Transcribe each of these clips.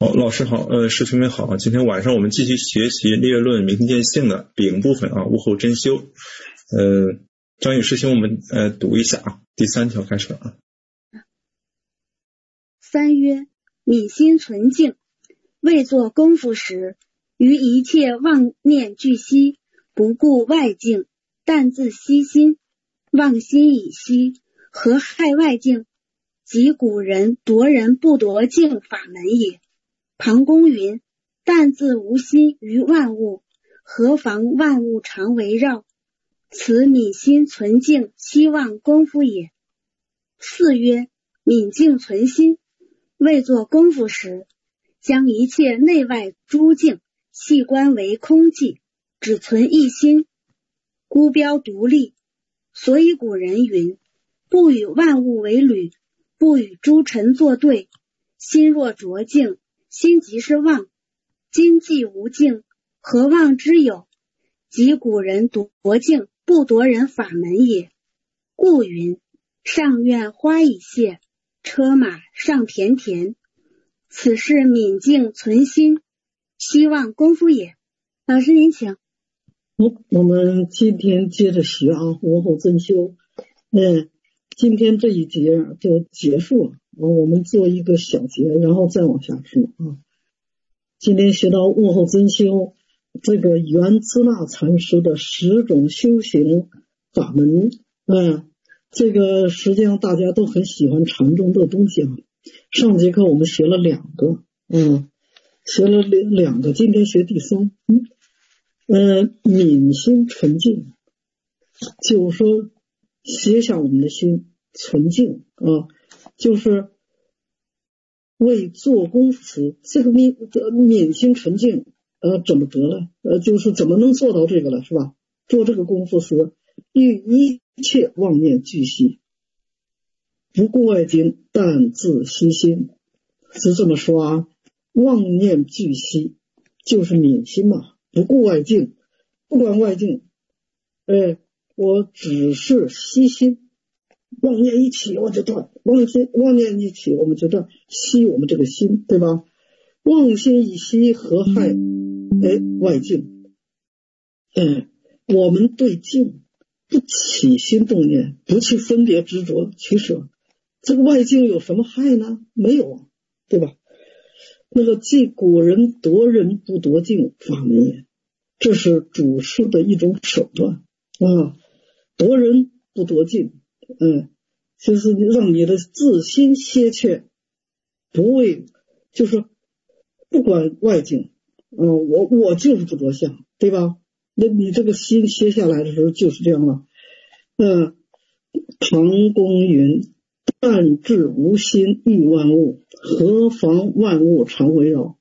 好，老师好，师兄们好，今天晚上我们继续学习列论明见性的丙部分啊，物后真修。张宇师兄，我们读一下啊，第3条开始啊。 三曰：泯心存静，未做功夫时，于一切妄念俱息，不顾外境，但自息心，忘心以息，何害外境？即古人夺人不夺境法门也。庞公云：但自无心于万物，何妨万物常围绕？此泯心存静，希望功夫也。四曰：泯静存心，未做功夫时，将一切内外诸境细观为空寂，只存一心，孤标独立。所以古人云：不与万物为侣，不与诸尘作对。心若浊静，心即是妄。今既无静，何妄之有？即古人夺静，不夺人法门也。故云：上苑花已谢，车马上田田。此是泯静存心，希望功夫也。老师您请。 我们今天接着学啊，物后真修。今天这一节就结束了，我们做一个小节，然后再往下说啊。今天学到物后真修，这个圆支那禅师的10种修行法门，这个实际上大家都很喜欢禅宗的东西啊。上节课我们学了2个，学了2个，今天学第3。泯心纯净，就是说歇下我们的心纯净啊，就是为做功夫时，这个泯心纯净怎么得了？就是怎么能做到这个了，是吧？做这个功夫时，与一切妄念俱息，不顾外境，但自息心。是这么说啊，妄念俱息就是泯心嘛，不顾外境，不管外境，我只是息心，妄念一起我就断，妄念一起我们就断，息我们这个心，对吧？妄心以息，何害外境？我们对境不起心动念，不去分别执着取舍，这个外境有什么害呢？没有啊，对吧？那个即古人夺人不夺境法门也，这是主事的一种手段啊。夺人不夺境，就是让你的自心歇却，不为，就是不管外境，我就是不着相，对吧？那你这个心歇下来的时候就是这样了。庞公云：但至无心欲万物，何妨万物常围绕？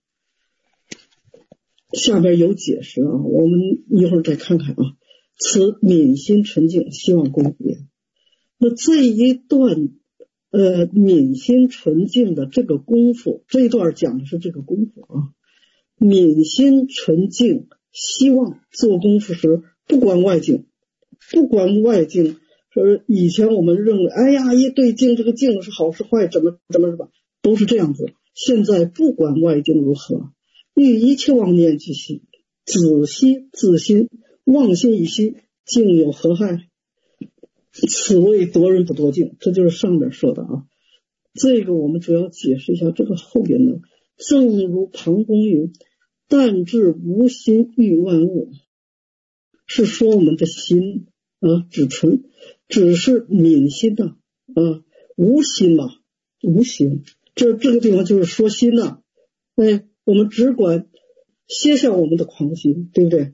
下边有解释啊，我们一会儿再看看啊。此泯心纯净，希望功夫也。那这一段泯心纯净的这个功夫，这一段讲的是这个功夫啊。泯心纯净，希望做功夫时不管外境，不管外境。说以前我们认为，一对境，这个境是好是坏，怎么是吧，都是这样子。现在不管外境如何，与一切妄念俱息，止息自心，忘心以息，境有何害？此谓夺人不夺境，这就是上面说的啊。这个我们主要解释一下这个后边的。正如庞公云：但至无心欲万物，是说我们的心只是泯心的无心嘛，无心。这个地方就是说心呐，我们只管歇下我们的狂心，对不对？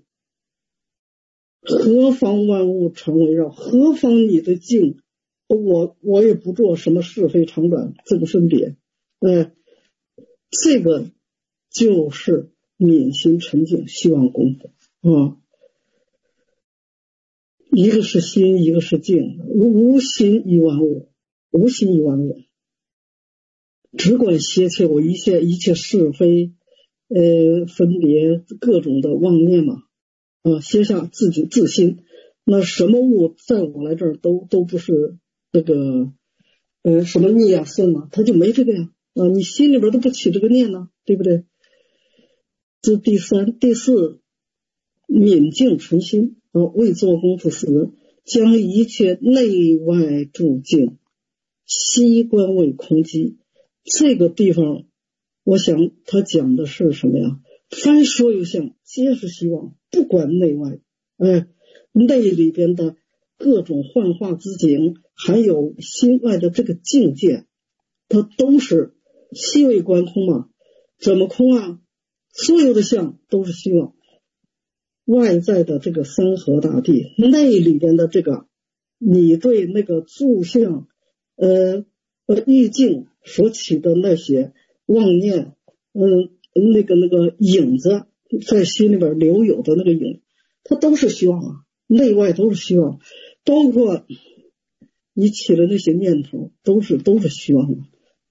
何妨万物常围绕？何妨你的境，我也不做什么是非长短这个分别，这个就是泯心纯净，希望功夫啊。一个是心，一个是境，无心于万物，无心于万物，只管歇切我一切是非分别各种的妄念嘛，歇下自己自心。那什么物在我来这儿都不是这个什么逆啊顺啊，他就没这个呀， 啊，你心里边都不起这个念呢，对不对？这第三、第四，泯净存心啊，为做功夫时，将一切内外诸境悉观为空寂。这个地方，我想他讲的是什么呀？凡所有相，皆是希望，不管内外，内里边的各种幻化之境，还有心外的这个境界，它都是悉为观空嘛。怎么空啊？所有的相都是希望，外在的这个山河大地，内里边的这个你对那个住相意境所起的那些妄念，那个影子在心里边留有的那个影，它都是希望啊，内外都是希望，包括你起的那些念头都是希望啊。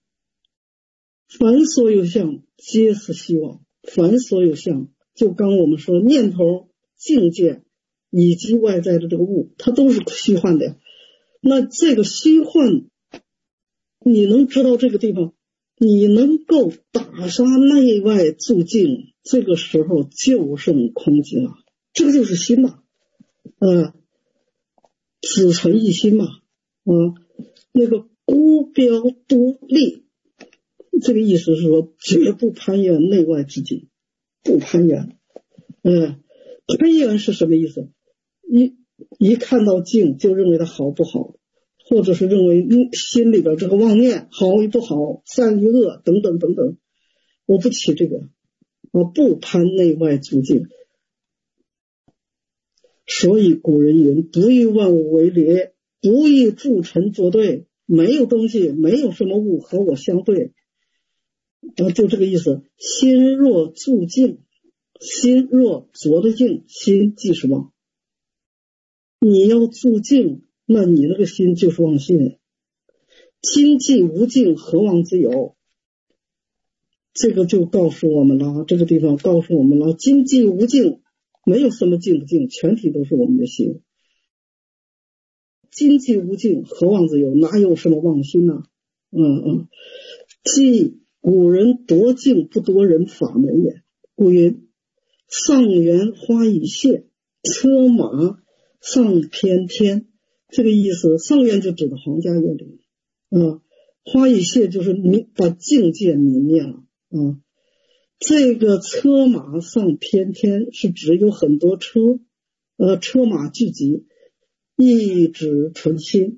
凡所有相皆是希望，凡所有相，就刚我们说念头、境界以及外在的这个物，它都是虚幻的。那这个虚幻，你能知道这个地方，你能够打杀内外诸境，这个时候就剩空寂了。这个就是心嘛，只存一心嘛，那个孤标独立，这个意思是说绝不攀缘内外之境，不攀缘。攀缘是什么意思？一看到境就认为它好不好，或者是认为心里边这个妄念好与不好，善与恶等等等等，我不起这个，不攀内外诸境。所以古人云：不与万物为离，不与诸尘作对。没有东西，没有什么物和我相对，就这个意思。心若住境，心若着的境，心即是妄。你要住境，那你那个心就是妄心。心既无境，何妄之有？这个就告诉我们了，这个地方告诉我们了，心既无境，没有什么境不境，全体都是我们的心。心既无境，何妄之有？哪有什么妄心呢？即古人夺境不夺人法门也。故云：上元花已谢，车马上偏天。这个意思，上元就指的皇家乐理，花已谢就是把境界泯灭了。这个车马上偏天是指有很多车马聚集，一指存心。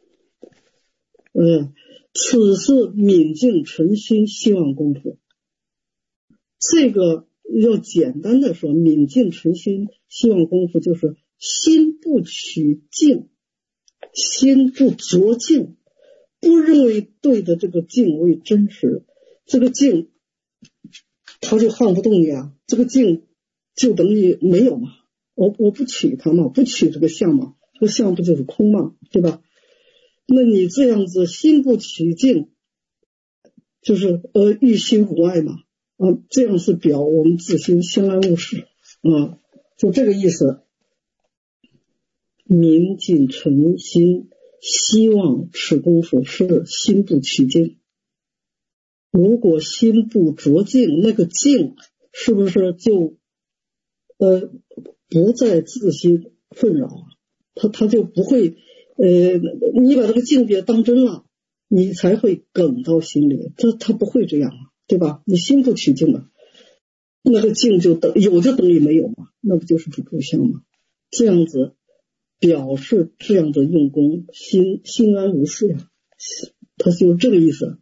此是泯净存心希望功夫。这个要简单的说，泯净存心希望功夫就是心不取境，心不着境，不认为对的这个境为真实，这个境它就撼不动你啊，这个境就等于没有嘛，我不取它嘛，不取这个相嘛，这个相不就是空嘛，对吧？那你这样子心不取境，就是欲心无爱嘛，这样是表我们自心相安无事，就这个意思。泯净存心希望此功夫是心不取境。如果心不着境，那个境是不是就不再自心纷扰，他就不会你把这个境界当真了，你才会梗到心里，他不会这样，对吧？你心不取境了，那个境就有就等于没有嘛，那不就是不住相吗？这样子表示这样的用功，心安无事呀，他就这个意思。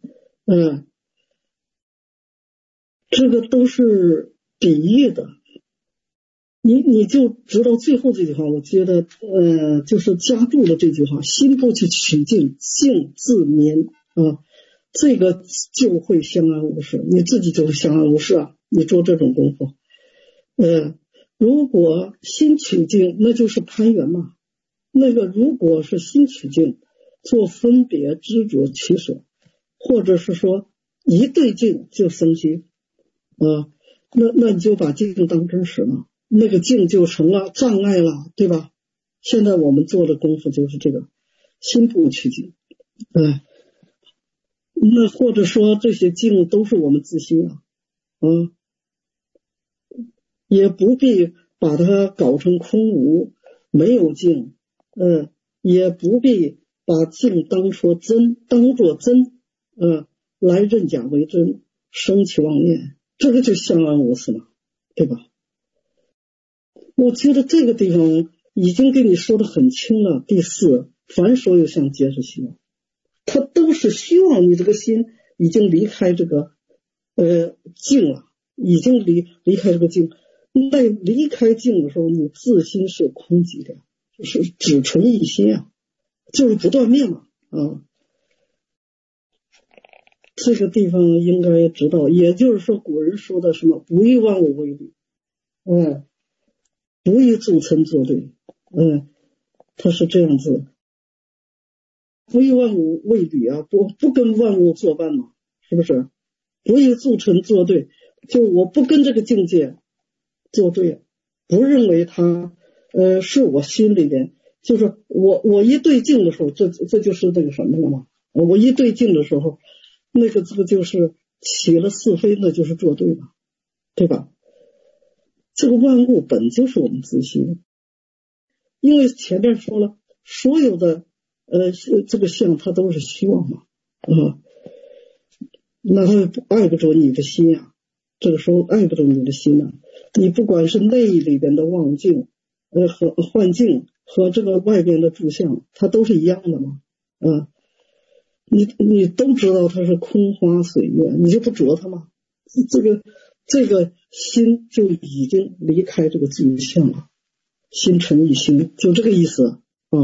这个都是比喻的。你就知道最后这句话，我觉得就是加注了这句话，心不去取境，境自泯这个就会相安无事，你自己就会相安无事啊，你做这种功夫。如果心取境，那就是攀缘嘛。那个如果是心取境，做分别执着取舍，或者是说一对境就生心那你就把境当真实了，那个境就成了障碍了，对吧？现在我们做的功夫就是这个心不取境。 那或者说这些境都是我们自心啊，也不必把它搞成空无，没有境，也不必把境当作真，来认假为真，生起妄念，这个就相安无事了，对吧？我觉得这个地方已经给你说得很清了。第四，凡所有相皆是虚妄，它都是虚妄，你这个心已经离开这个境了，已经离开这个境。在离开境的时候，你自心是空寂的，就是只存一心啊，就是不断灭嘛啊。这个地方应该知道，也就是说古人说的什么不以万物为侣，不以诸尘作对，它是这样子，不以万物为侣啊，不跟万物作伴嘛，是不是？不以诸尘作对，就我不跟这个境界作对，不认为它是我心里边，就是我一对境的时候，这就是这个什么了嘛？我一对境的时候，这个就是起了是非，那就是作对了，对吧？这个万物本就是我们自心，因为前面说了，所有的这个相它都是虚妄嘛，那它碍不着你的心啊，这个时候碍不着你的心啊。你不管是内里边的妄境和幻境和这个外边的诸相，它都是一样的嘛，你都知道它是空花水月，你就不着它吗？这个心就已经离开这个诸相了，心成一心，就这个意思啊。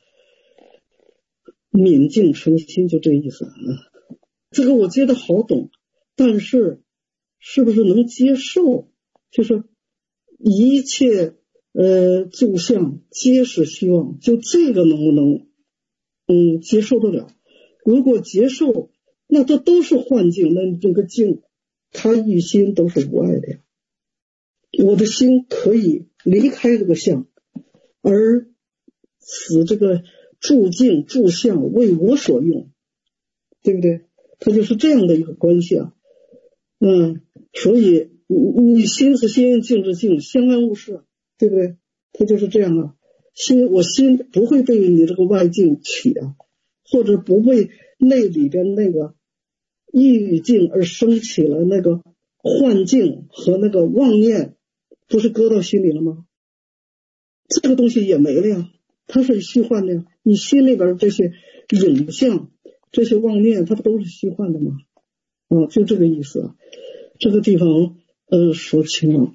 泯净成心，就这个意思啊。这个我觉得好懂，但是是不是能接受？就是一切诸相皆是虚妄，就这个能不能接受得了？如果接受，那它都是幻境，那这个境它一心都是无碍的呀。我的心可以离开这个相，而使这个诸境诸相为我所用，对不对？它就是这样的一个关系啊。所以你心是心，境是境，相安无事，对不对？它就是这样啊。我心不会被你这个外境取啊，或者不被内里边那个意境而升起了那个幻境和那个妄念，不是搁到心里了吗？这个东西也没了呀，它是虚幻的呀。你心里边这些影像这些妄念，它不都是虚幻的吗？就这个意思啊。这个地方说清了。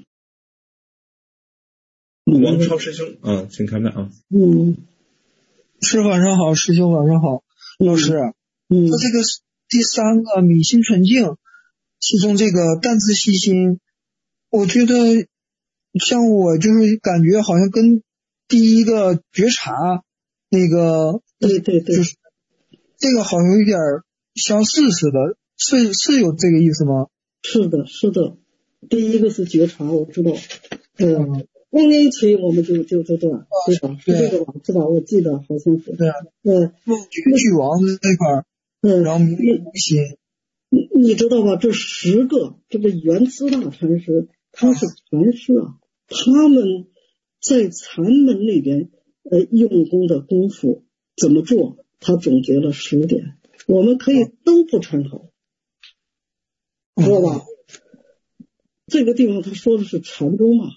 王超师兄请开麦啊。 师晚上好，师兄晚上好。老师，他这个第三个泯心纯净，其中这个淡自细心，我觉得像我就是感觉好像跟第一个觉察那个对， 就是这个好像有点相似似的，是有这个意思吗？是的，第一个是觉察，我知道。妄念一起我们就断，对吧？是这个吧？是吧？我记得好像是。 对。梦觉俱亡的那块然后明无心。 你知道吧？这10个这个圆资大禅师，他是禅师啊，他们在禅门里边用功的功夫怎么做？他总结了10点，我们可以都不参考，知道吧？这个地方他说的是禅宗嘛，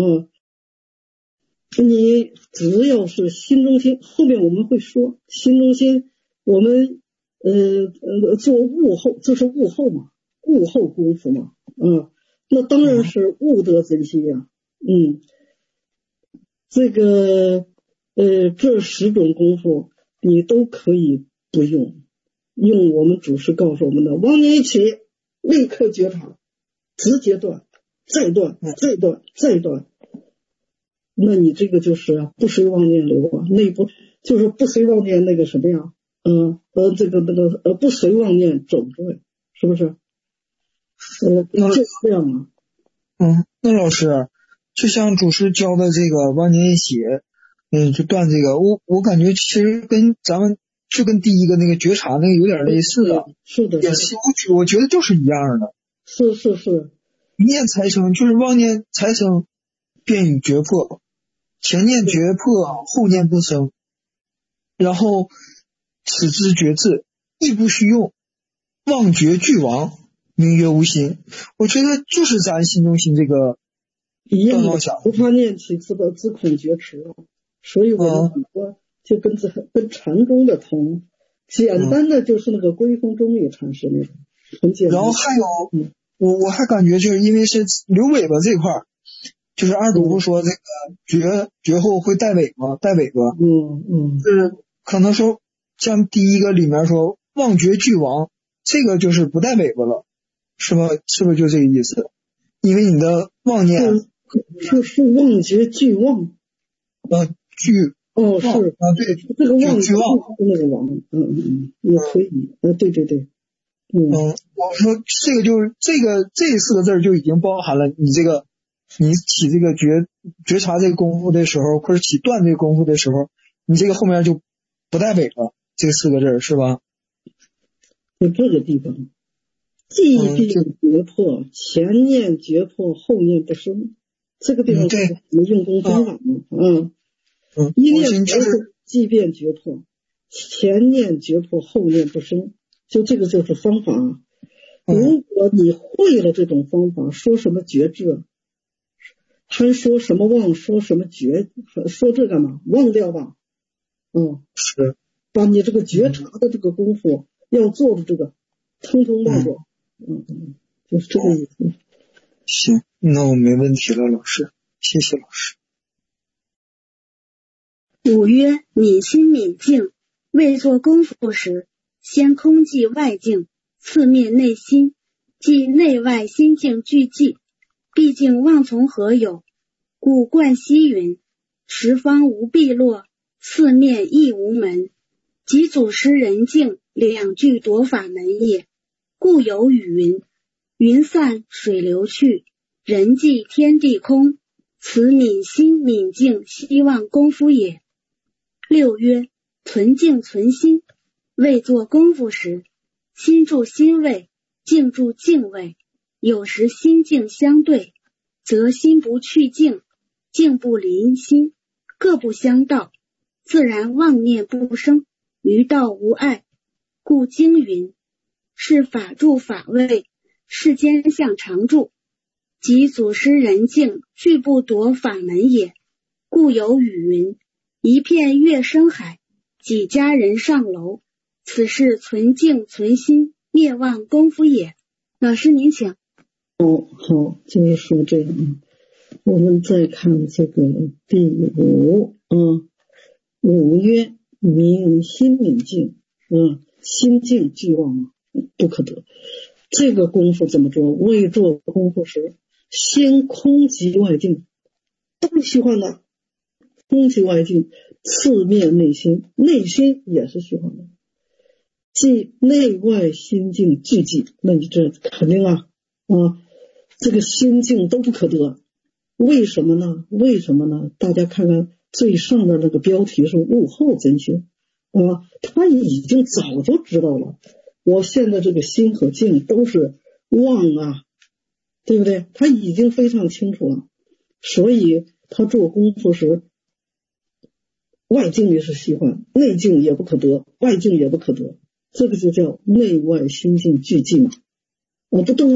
你只要是心中心，后面我们会说心中心，我们做悟后，这是悟后嘛，悟后功夫嘛，那当然是悟得真心呀。这个这10种功夫你都可以不用我们祖师告诉我们的妄念一起立刻觉察，直接断，再断，再断，再断。那你这个就是不随妄念流啊，内部就是不随妄念那个什么呀？不随妄念走出来，是不是？就这样啊。 那老师，就像祖师教的这个妄念一起，就断这个，我感觉其实跟咱们就跟第一个那个觉察那个有点类似的， 是的， 也是我觉得就是一样的。 是， 一念才生，就是妄念才生，便与觉破，前念觉破，后念不生，然后此之觉智，亦不虚用，妄觉俱亡，名曰无心。我觉得就是咱心中心这个一样的， 断妄想， 不怕念起自恐觉迟了。所以我们很多就跟禅宗的同，简单的就是那个归峰中也禅师那种，很简单。 然后还有，我还感觉就是因为是留尾巴这块儿，就是二祖不说这个觉后会带尾巴，就是可能说像第一个里面说妄觉俱亡，这个就是不带尾巴了，是吧？是不是就这个意思？因为你的妄念是妄觉俱忘， 俱是啊，对， 这个妄俱忘是那个妄，也可以，对， 我说这个就是这四个字就已经包含了你起这个觉察这个功夫的时候，或者起断这个功夫的时候，你这个后面就不带尾巴，这四个字是吧？ 在这个地方，既必觉破，前念觉破，后念不生，这个地方是我们用功方法嘛，一念觉破，即便觉破，前念觉破，后念不生，就这个就是方法。如果你会了这种方法，说什么觉智，还说什么忘，说什么觉，说这干嘛？忘掉吧。 是把你这个觉察的这个功夫要做的这个通通忘掉。就是这个意思。 行，那我没问题了，老师，谢谢老师。 五曰：泯心泯境，未做功夫时，先空寂外境，次灭内心，即内外心境俱寂。毕竟妄从何有？故冠希云：十方无碧落，四面亦无门。即祖师人境，两句夺法门也。故有语云：云散水流去，人寂天地空。此泯心泯境希望功夫也。六曰：存境存心，未做功夫时，心住心位，境住境位。有时心境相对，则心不去境，境不离心，各不相道，自然妄念不生，于道无碍。故经云：是法住法位，世间相常住。即祖师人境，俱不夺法门也。故有语云：一片月生海，几家人上楼。此是存境存心，灭妄功夫也。老师您请。 好，就是说这样。我们再看这个第五，五曰：泯心泯境，心境俱忘，不可得。这个功夫怎么做？未做功夫时，先空寂外境，都是虚幻的，空寂外境，次灭内心，内心也是虚幻的，即内外心境俱寂。那你这肯定这个心境都不可得。为什么呢？大家看看最上的那个标题是悟后真修，他已经早就知道了，我现在这个心和境都是妄对不对？他已经非常清楚了，所以他做功夫时，外境也是虚幻，内境也不可得，外境也不可得，这个就叫内外心境俱寂嘛。不动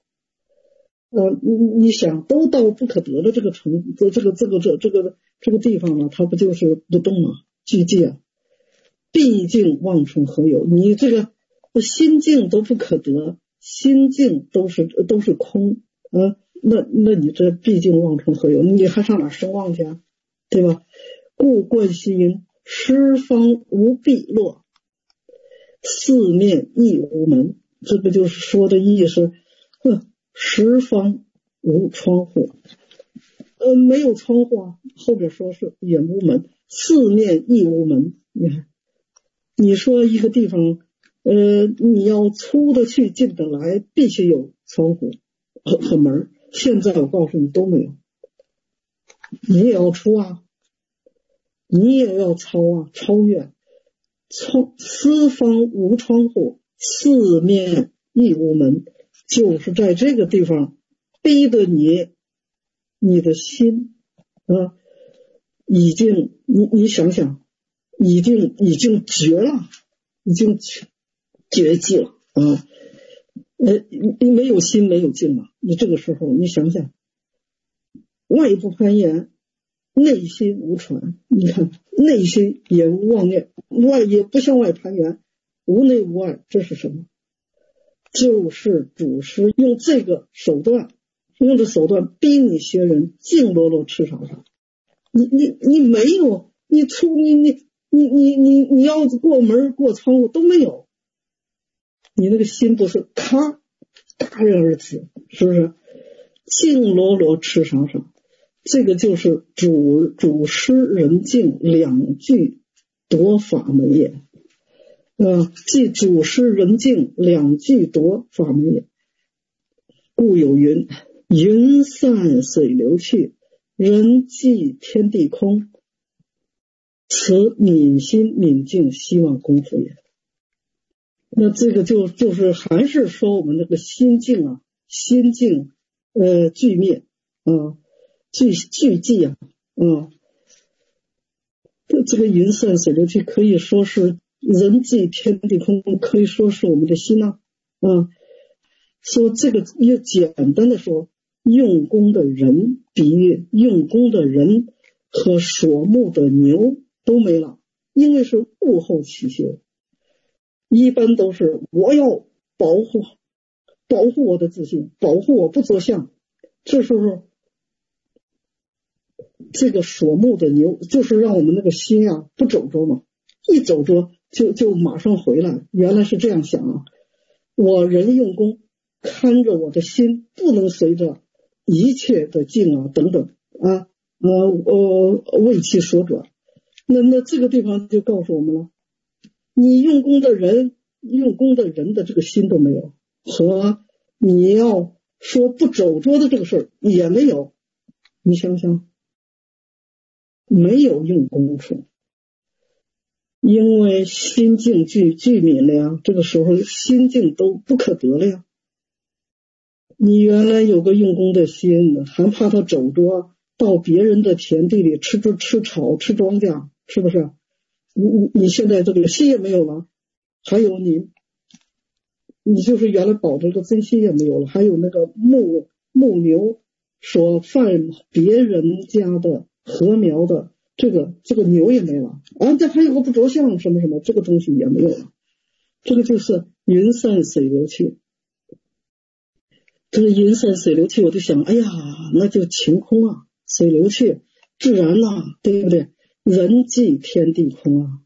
你想都到不可得的这个这个地方了，它不就是不动吗？俱寂毕竟妄从何有？你这个心境都不可得，心境都是空那你这毕竟妄从何有？你还上哪生妄去对吧？故冠希云：十方无碧落，四面亦无门。这个就是说的意思，十方无窗户，没有窗户后边说是也无门，四面亦无门。你看，你说一个地方，你要出得去进得来，必须有窗户和门。现在我告诉你都没有，你也要出你也要超越， 四方无窗户，四面亦无门，就是在这个地方逼得你的心啊，已经你想想，已经绝了，已经绝迹了啊！你没有心没有境嘛，你这个时候你想想，外不攀岩，内心无传，你看内心也无妄念，外也不向外攀援，无内无外，这是什么？就是祖师用这个手段逼你学人净罗罗吃啥啥。你没有，你要过门过窗户都没有，你那个心不是咔戛然而止，是不是？净罗罗吃啥啥，这个就是祖师人净两句夺法门也。即祖师人净两句夺法门也。故有云：云散水流去，人寂天地空，此泯心泯境希望功夫也。那这个就是还是说我们这个心境啊，心境俱灭啊，俱寂啊，这个云散水流去可以说是人寂天地空，可以说是我们的心啊，说这个也简单的说，用功的人比喻用功的人和所牧的牛都没了，因为是物后起修，一般都是我要保护我的自信，保护我不作相，这时候这个所牧的牛就是让我们那个心啊不走着嘛，一走着就马上回来，原来是这样想啊，我人用功看着我的心不能随着一切的境啊等等为其所转，那这个地方就告诉我们了，你用功的人的这个心都没有，和你要说不走着的这个事儿也没有，你想想，没有用功处，因为心境俱泯了呀，这个时候心境都不可得了呀。你原来有个用功的心，还怕他走着到别人的田地里吃草吃庄稼，是不是？你现在这个心也没有了，还有你就是原来保着个真心也没有了，还有那个牧牛所犯别人家的禾苗的这个牛也没了啊，这还有个不着相什么什么，这个东西也没有了，这个就是云散水流去。这个云散水流去，我就想，哎呀，那就晴空啊，水流去，自然呐，对不对？人寂天地空啊，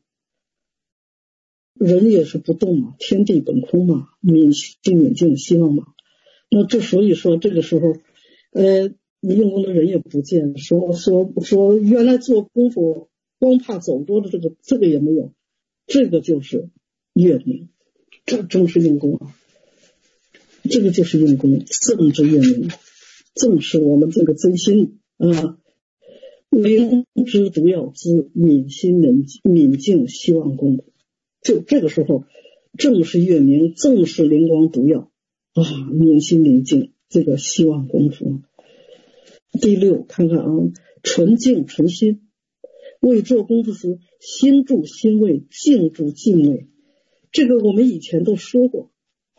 人也是不动嘛，天地本空嘛，泯心泯境希望嘛。那这所以说这个时候，你用功的人也不见，说原来做功夫光怕走多的这个也没有，这个就是月明，这正是用功啊。这个就是用功，正之月明，正是我们这个真心啊。灵之毒药之泯心泯境希望功夫，就这个时候正是月明，正是灵光毒药啊，泯心泯境这个希望功夫。第六，看看啊，纯净纯心，为做功夫时心住心位，静住静位，这个我们以前都说过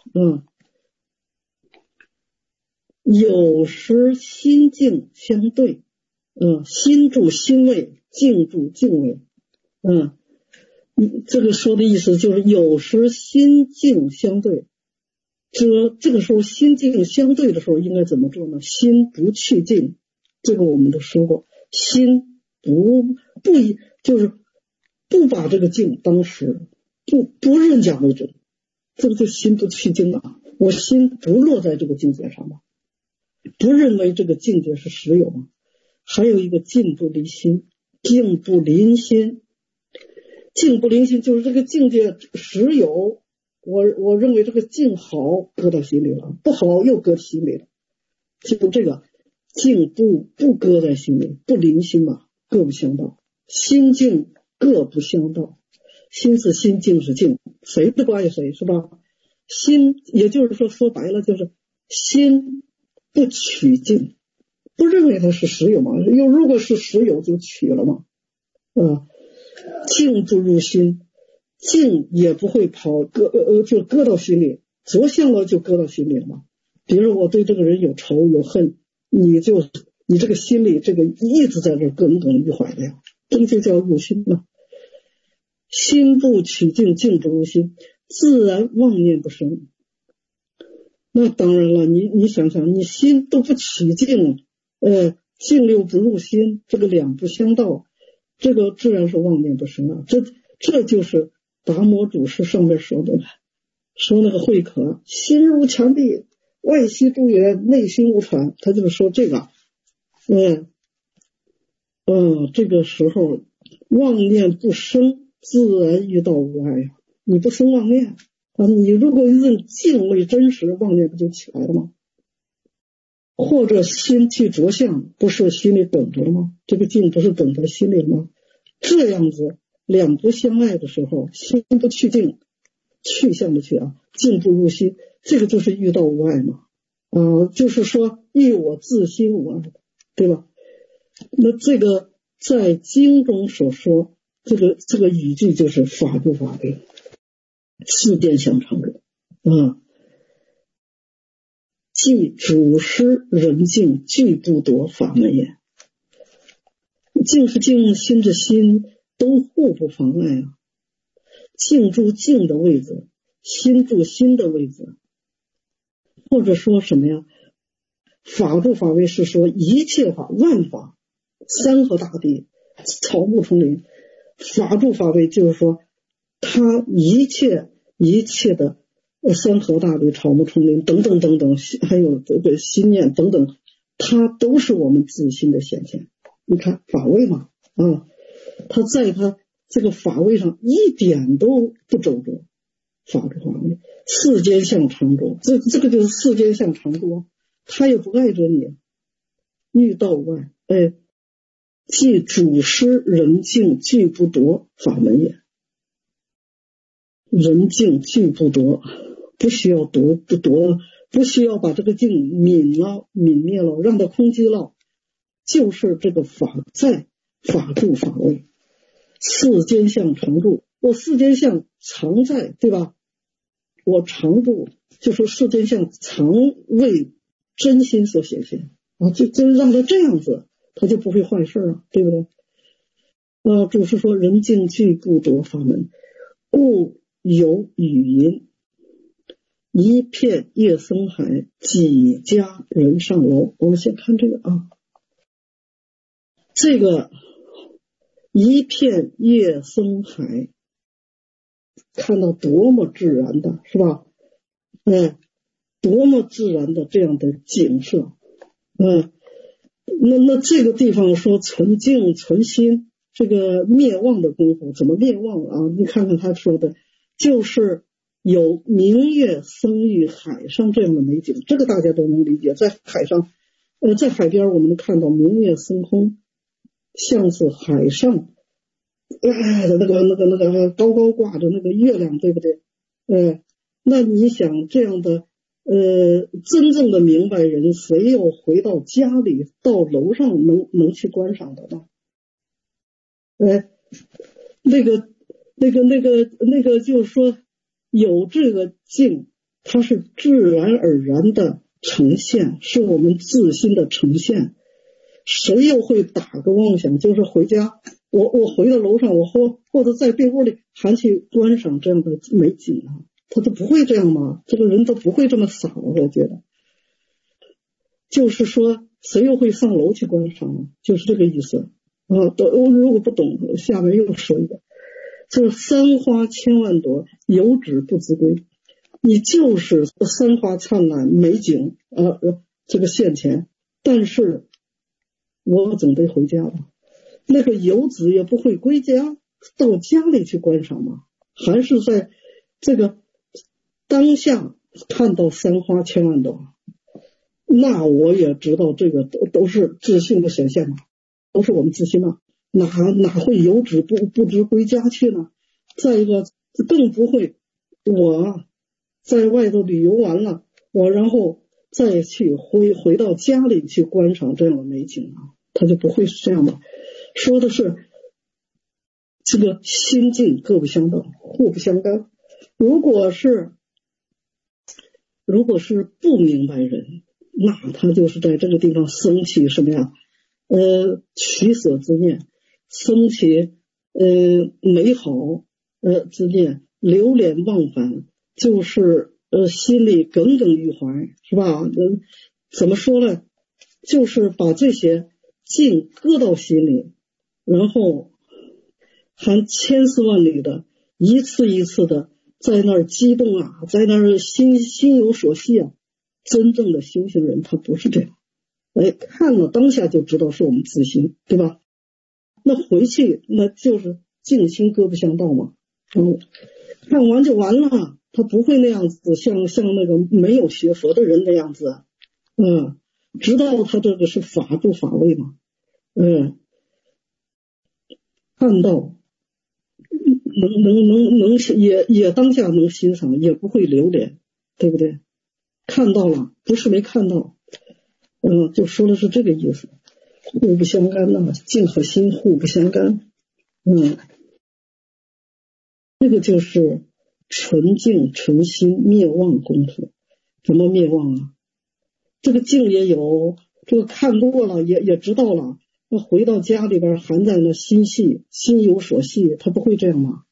有时心境相对，心住心位，静住静位，这个说的意思就是有时心境相对，这个时候心境相对的时候应该怎么做呢？心不去静，这个我们都说过，心就是不把这个静当实，不认假为真，这个就心不去静啊，我心不落在这个境界上嘛，不认为这个境界是实有嘛。还有一个静不离心，静不离心，静不离心就是这个境界实有，我认为这个静好搁到心里了，不好又搁心里了，就这个静不搁在心里，不离心嘛，各不相道，心静各不相道， 心是心，静是静，谁都不爱谁，是吧？心也就是说白了就是心不取静，不认为它是实有嘛，如果是实有就取了嘛。静不入心，静也不会跑就搁到心里，着相了就搁到心里了嘛。比如我对这个人有仇有恨，你这个心里这个一直在这耿耿于怀的呀，这就叫入心了。心不取静，静不入心，自然妄念不生。那当然了，你想想，你心都不取静，静又不入心，这个两不相道，这个自然是妄念不生啊。这就是达摩祖师上面说的，说那个慧可心如墙壁，外息诸缘，内心无传，他就是说这个。这个时候妄念不生，自然遇到无碍呀。你不生妄念啊，你如果认静为真实，妄念不就起来了吗？或者心去着相，不是心里等着了吗？这个静不是等着心里了吗？这样子两不相爱的时候，心不去静，去向的去啊，静不入心，这个就是遇到无碍嘛。就是说亦我自心无碍，对吧？那这个在经中所说，这个语句就是法住法位，世间相常住即主师人静，俱不夺法门也。静是静，心是心，都互不妨碍啊。静住静的位置，心住心的位置，或者说什么呀？法住法位是说一切法万法，山河大地，草木丛林。法住法位就是说它一切的山河大地，草木丛林等等等等，还有这个心念等等，它都是我们自心的显现。你看法位嘛，它在它这个法位上一点都不走着。法住法位，世间相常住，这个就是世间相常住啊，它也不碍着你，欲道外，即主师人静，俱不夺法门也。人静俱不夺，不需要夺，不需要把这个静泯灭了，让它空寂了，就是这个法在，法住法位，世间相常住。我世间相常在，对吧？我常住，就说世间相常为真心所显现啊，就让它这样子，它就不会坏事啊，对不对？主是说人静俱不夺法门，故有语音，一片叶森海，几家人上楼。我们先看这个啊，这个一片叶森海，看到多么自然的，是吧？多么自然的这样的景色。那这个地方说纯净纯心，这个灭妄的功夫怎么灭妄啊？你看看他说的，就是有明月生于海上这样的美景，这个大家都能理解。在海上，在海边我们能看到明月升空，像是海上那个高高挂着那个月亮，对不对？那你想这样的真正的明白人，谁又回到家里到楼上能去观赏的呢？那个就是说有这个境，它是自然而然的呈现，是我们自心的呈现。谁又会打个妄想，就是回家我回到楼上，我或者在被窝里还去观赏这样的美景啊？他都不会这样吗？这个人都不会这么傻，我觉得。就是说谁又会上楼去观赏呢？就是这个意思啊。如果不懂，下面又说一个，就是山花千万朵，有止不知归。你就是山花灿烂美景这个现前，但是我总得回家吧。那个游子也不会归家，到家里去观赏吗？还是在这个当下看到山花千万朵，那我也知道这个都是自信的显现嘛，都是我们自信嘛，哪会游子不知归家去呢？ 再一个更不会我在外头旅游完了，我然后再去回到家里去观赏这样的美景啊，他就不会是这样的。说的是这个心境各不相等，互不相干。如果是不明白人，那他就是在这个地方生起什么呀？取舍之念，生起美好之念，流连忘返，就是心里耿耿于怀，是吧？怎么说呢？就是把这些劲搁到心里，然后还千丝万缕的一次一次的在那儿激动啊，在那儿心有所系啊。真正的修行人他不是这样，看了当下就知道是我们自心，对吧？那回去那就是静心各不相道嘛。看完就完了，他不会那样子像那个没有学佛的人那样子，知道他这个是法住法位嘛，看到能也当下能欣赏，也不会留恋，对不对？看到了，不是没看到，就说的是这个意思，互不相干呐，静和心互不相干，这个就是纯净纯心灭妄功夫。怎么灭妄啊？这个静也有，这个看过了也知道了，那回到家里边还在那心有所系，他不会这样吗？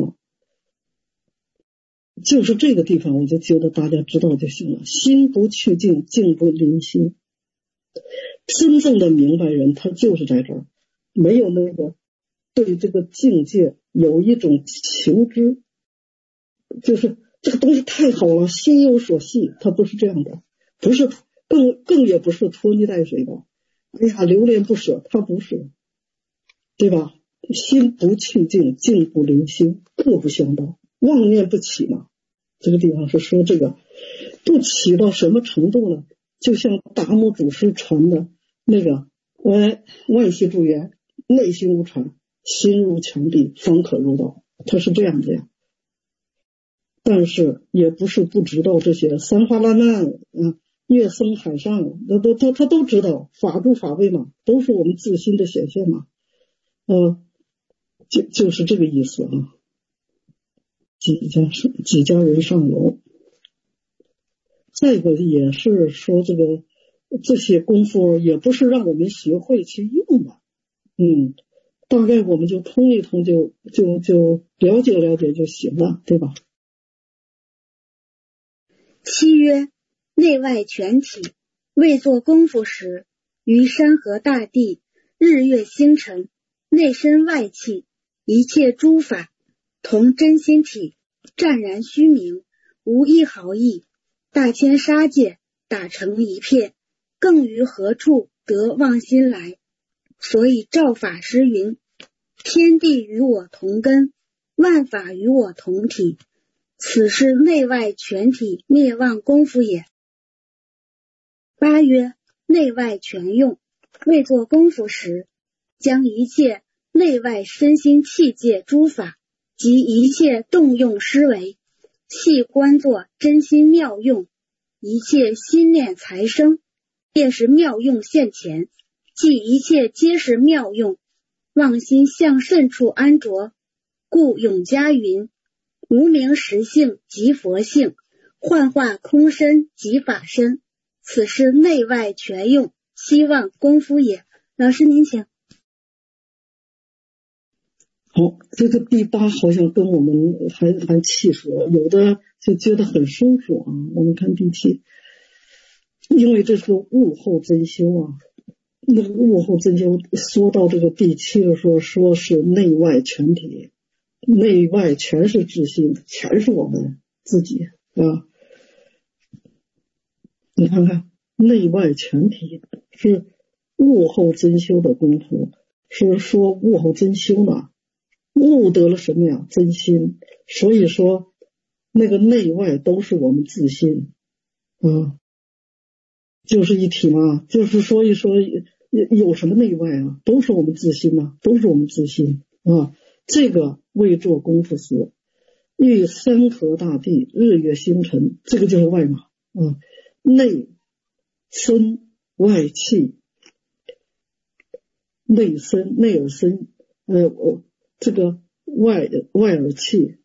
就是这个地方我就觉得大家知道就行了，心不去静，静不离心。真正的明白人他就是在这儿，没有那个对这个境界有一种情知，就是这个东西太好了，心有所系，他不是这样的，不是更也不是拖泥带水的，哎呀流连不舍，他不是，对吧？心不去静，静不离心，各不相道，妄念不起嘛。这个地方是说这个不起到什么程度呢？就像达摩祖师传的那个万系诸缘，内心无传，心如墙壁，方可入道，他是这样的呀。但是也不是不知道这些三花烂漫月僧海上，他都知道法住法位嘛，都是我们自心的显现嘛。就是这个意思啊。几家人上游，再一个也是说这些功夫也不是让我们学会去用的，大概我们就通一通就了解了解就行了，对吧？ 七曰内外全体，未做功夫时，于山河大地、日月星辰、内身外气，一切诸法同真心体，湛然虚明，无一毫异，大千杀界打成一片，更于何处得妄心来？所以照法师云：天地与我同根，万法与我同体，此是内外全体灭妄功夫也。八曰内外全用，未做功夫时，将一切内外身心器界诸法及一切动用施为，系观作真心妙用，一切心念才生，便是妙用现前，即一切皆是妙用，妄心向甚处安着，故永嘉云：无名实性即佛性，幻化空身即法身，此是内外全用，希望功夫也。老师您请。 好，这个第八好像跟我们还契合，有的就觉得很舒服啊。我们看第七，因为这是个悟后真修啊。那个悟后真修说到这个第七的时候，说是内外全体，内外全是自心，全是我们自己啊。你看看，内外全体是悟后真修的功夫，是说悟后真修呢。悟得了什么呀？真心。所以说那个内外都是我们自心就是一体嘛，就是说一说有什么内外啊，都是我们自心嘛，都是我们自心这个为做功夫时，遇山河大地，日月星辰，这个就是外马啊，内身外气，内身内而身，这个外而气，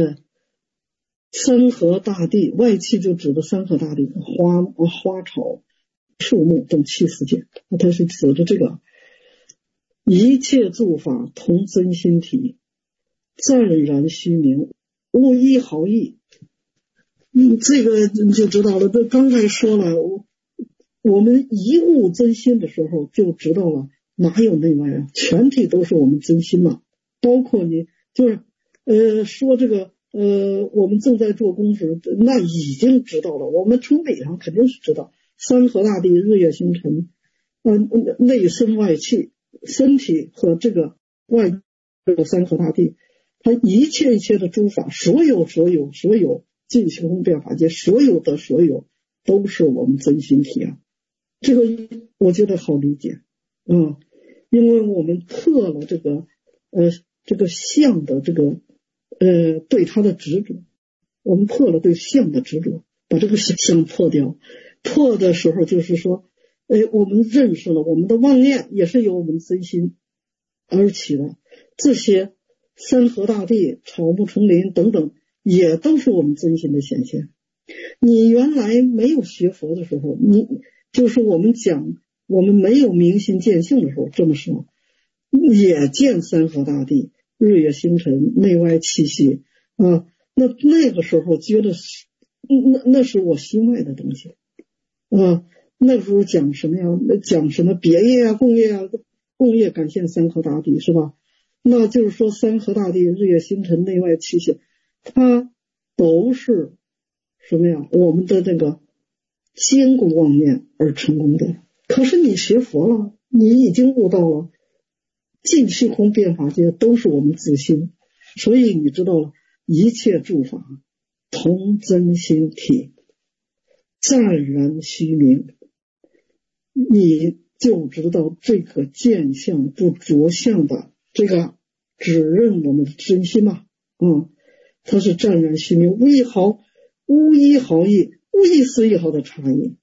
山河大地，外气就指的山河大地，花草树木等气世界，它是指的这个一切诸法同真心体，湛然虚明，无一毫异。这个你就知道了，这刚才说了，我们一悟真心的时候就知道了，哪有内外啊，全体都是我们真心嘛。包括你就是说这个我们正在做功夫，那已经知道了，我们从理上肯定是知道山河大地，日月星辰，内身外气，身体和这个外这个山河大地，它一切的诸法，所有尽虚空变法界，所有都是我们真心体啊。这个我觉得好理解啊，因为我们破了这个相的这个对它的执着，我们破了对相的执着，把这个相破掉。破的时候就是说我们认识了我们的妄念也是由我们真心而起的，这些山河大地、草木丛林等等也都是我们真心的显现。你原来没有学佛的时候，你就是我们讲我们没有明心见性的时候，这么说也见山河大地、日月星辰、内外气息啊，那个时候觉得那是我心外的东西啊。那时候讲什么呀？讲什么别业啊、共业啊、共业感现山河大地，是吧？那就是说山河大地、日月星辰、内外气息，它都是什么呀？我们的这个坚固妄念而成功的。可是你学佛了，你已经悟到了尽虚空变法界都是我们自心，所以你知道了一切诸法同真心体，湛然虚明，你就知道这个见相不着相的这个指认我们的真心嘛，它是湛然虚明，无一毫异，无一丝一毫的差异。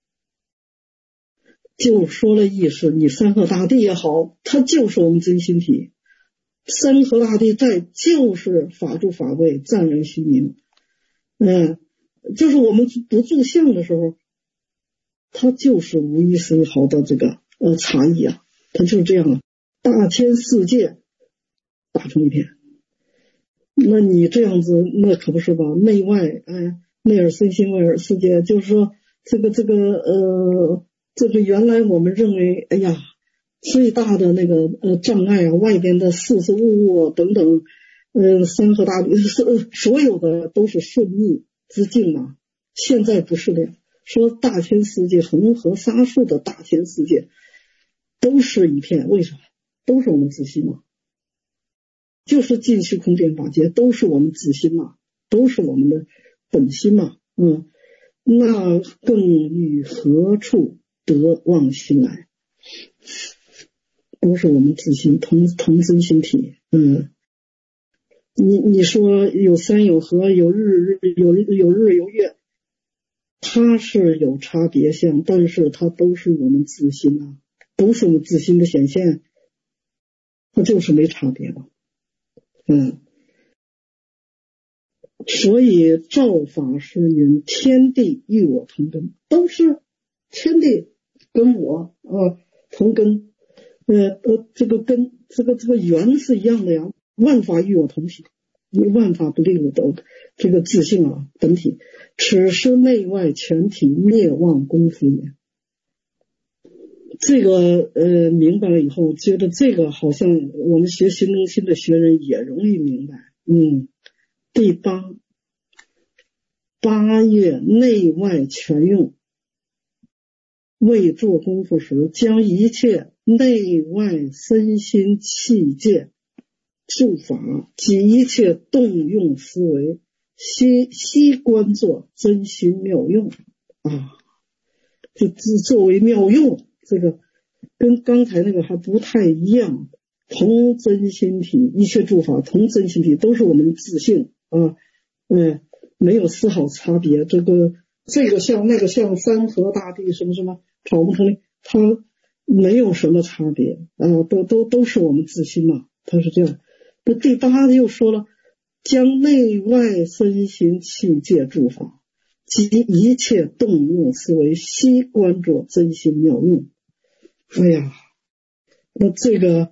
就说了意思，你山河大地也好，它就是我们真心体，山河大地在就是法住法位，湛然虚明，就是我们不住相的时候，它就是无一丝一毫的这个差异啊，它就是这样啊，大千世界打成一片。那你这样子那可不是吧，内外内而身心，外而世界，就是说这个原来我们认为哎呀最大的那个障碍啊，外边的事物等等山河大地所有的都是顺逆之境嘛，现在不是的，说大千世界恒河沙数的大千世界都是一片，为什么？都是我们自心嘛，就是尽虚空变法界都是我们自心嘛，都是我们的本心嘛，那更于何处得妄心来？都是我们自心同真心体。你说有山有河有日有月，它是有差别相，但是它都是我们自心啊，都是我们自心的显现，它就是没差别的。所以照法师云：天地与我同根，都是天地跟我同根，这个根这个缘是一样的呀。万法与我同体，万法不离我的这个自性啊，本体，此是内外全体灭妄功夫也。这个明白了以后，觉得这个好像我们学行中心的学人也容易明白。第八月内外全用，为做功夫时，将一切内外身心器界诸法及一切动用思维，悉观作真心妙用啊！就作为妙用，这个跟刚才那个还不太一样。 同真心体，一切诸法同真心体，都是我们自性啊，没有丝毫差别。这个像那个像山河大地什么什么草木丛林，它没有什么差别啊，都是我们自心嘛，它是这样。那第八又说了，将内外身心器界诸法及一切动用思维悉观着真心妙用。哎呀，那这个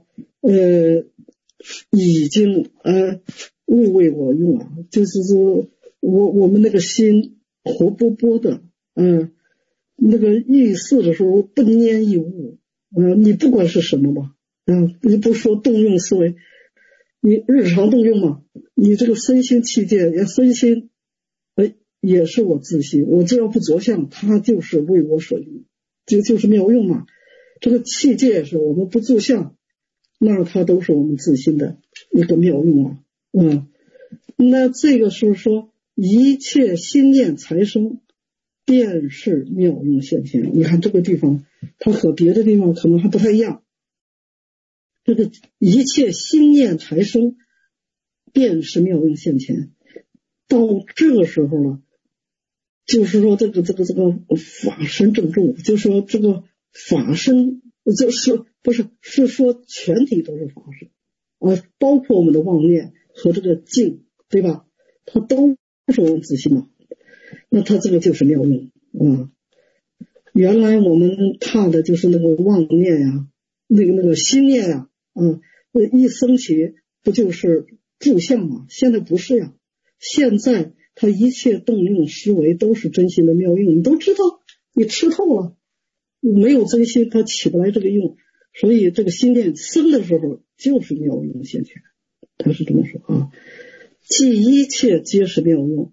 已经勿为我用啊，就是说我们那个心活泼泼的，那个遇事的时候不粘一物，你不管是什么吧，你不说动用思维，你日常动用嘛，你这个身心器界也身心，也是我自心，我只要不着相，它就是为我所用，就是妙用嘛。这个器界是我们不住相，那它都是我们自心的一个妙用啊。那这个是说一切心念财生，便是妙用现前。你看这个地方，它和别的地方可能还不太一样。这个一切心念财生，便是妙用现前。到这个时候了，就是说这个法身正重，就是说这个法身，就是不是说全体都是法身包括我们的妄念和这个境，对吧？它都是我们自心嘛。那它这个就是妙用原来我们怕的就是那个妄念呀，那个心念呀，一升起不就是住相嘛？现在不是呀，现在它一切动用思维都是真心的妙用，你都知道，你吃透了，没有真心它起不来这个用，所以这个心念生的时候就是妙用现前，他是这么说即一切皆是妙用，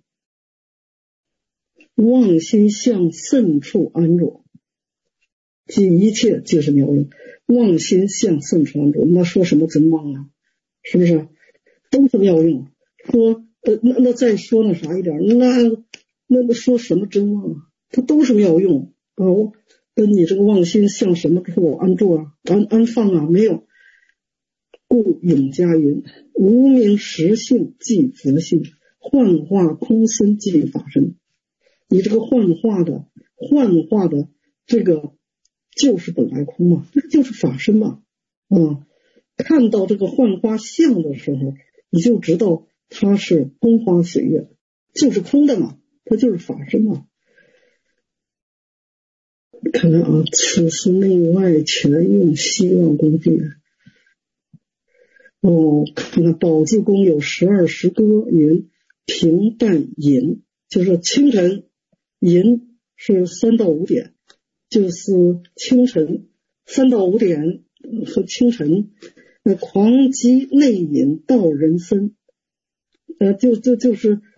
妄心向甚处安着，即一切皆是妙用，妄心向甚处安着，那说什么真妄啊？是不是都是妙用？说那再说那啥一点，那说什么真妄啊？它都是妙用跟你这个妄心向什么处安住安放没有。故永嘉云：无明实性即佛性，幻化空身即法身。你这个幻化的这个就是本来空嘛，那就是法身嘛看到这个幻化相的时候，你就知道它是空花水月，就是空的嘛，它就是法身嘛。看看此时内外全用希望功具看看宝济公有12时歌云：平淡吟，就是清晨，吟是3到5点，就是清晨3到5点和清晨。狂击内隐到人身，就是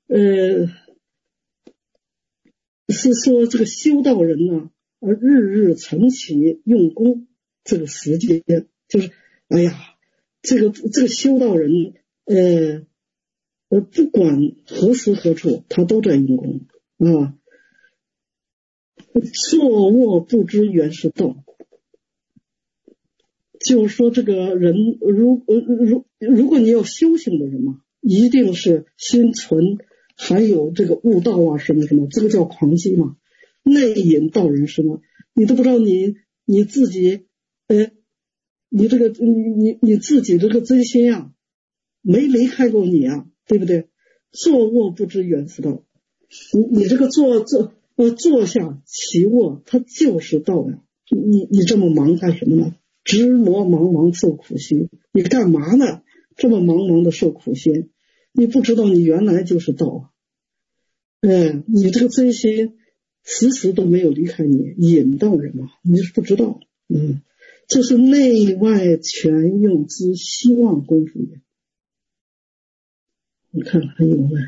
是说这个修道人呢，日日晨起用功，这个时间就是这个修道人不管何时何处，他都在用功坐卧不知原是道。就是说这个人如果你要修行的人嘛，一定是心存还有这个悟道什么什么，这个叫狂击嘛。内隐道人身你都不知道你自己你这个你自己这个真心没离开过你对不对？坐卧不知原是道，你这个坐下起卧，它就是道你这么忙干什么呢？直磨茫茫受苦心，你干嘛呢？这么茫茫的受苦心，你不知道你原来就是道你这个真心时时都没有离开你，引导人嘛，你是不知道这是内外全用之希望功夫也。你看还有呢，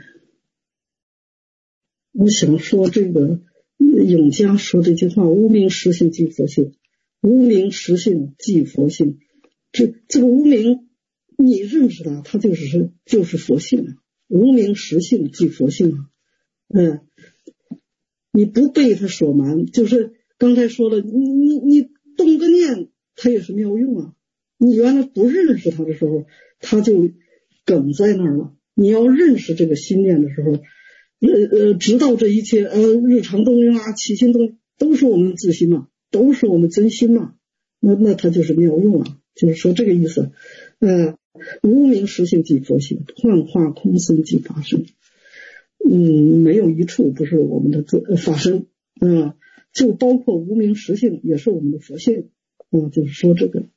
我想说这个永嘉说这句话：无明实性即佛性，无明实性即佛性。这个无明你认识它，它就是佛性无明实性即佛性你不被它所瞒，就是刚才说了，你动个念它也是妙用你原来不认识它的时候，它就梗在那儿了。你要认识这个心念的时候，知道这一切日常动用啊、起心动念都是我们自心嘛，都是我们真心嘛，那它就是妙用啊，就是说这个意思。无明实性即佛性，幻化空生即法身。没有一处不是我们的法身，就包括无明实性也是我们的佛性，就是说这个。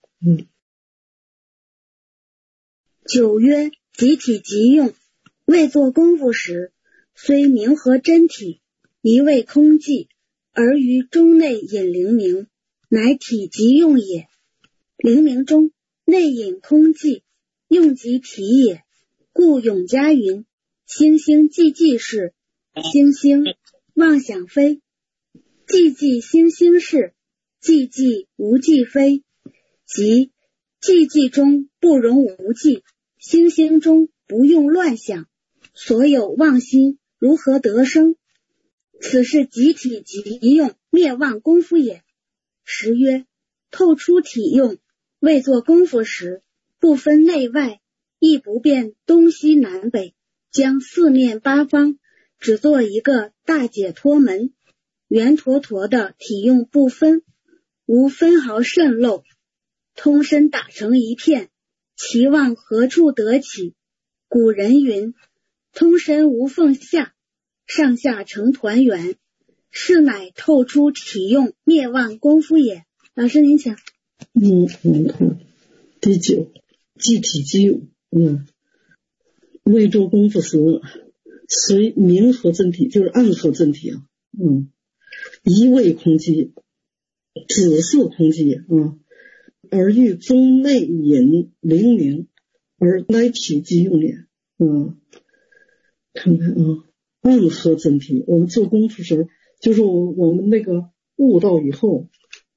九曰即体即用，未做功夫时，虽明合真体，一味空寂，而于中内引灵明，乃体即用也。灵明中内引空寂，用即体也。故永嘉云：星星寂寂是，星星妄想非；寂寂星星是，寂寂无寂非。即寂寂中不容无寂，星星中不用乱想，所有妄心如何得生？此是即体即用灭妄功夫也。十曰透出体用，未做功夫时，不分内外，亦不辨东西南北，将四面八方只做一个大解脱门，圆坨坨的体用不分，无分毫渗漏，通身打成一片，其望何处得起？古人云：通身无缝下，上下成团圆，是乃透出体用灭妄功夫也。老师您请。 第九，即体即用。未做功夫时，随明合真体，就是暗合真体啊。一味空寂，只是空寂啊。而欲中内引灵明，而乃体即用也。看看暗合真体，我们做功夫时，就是我们那个悟道以后，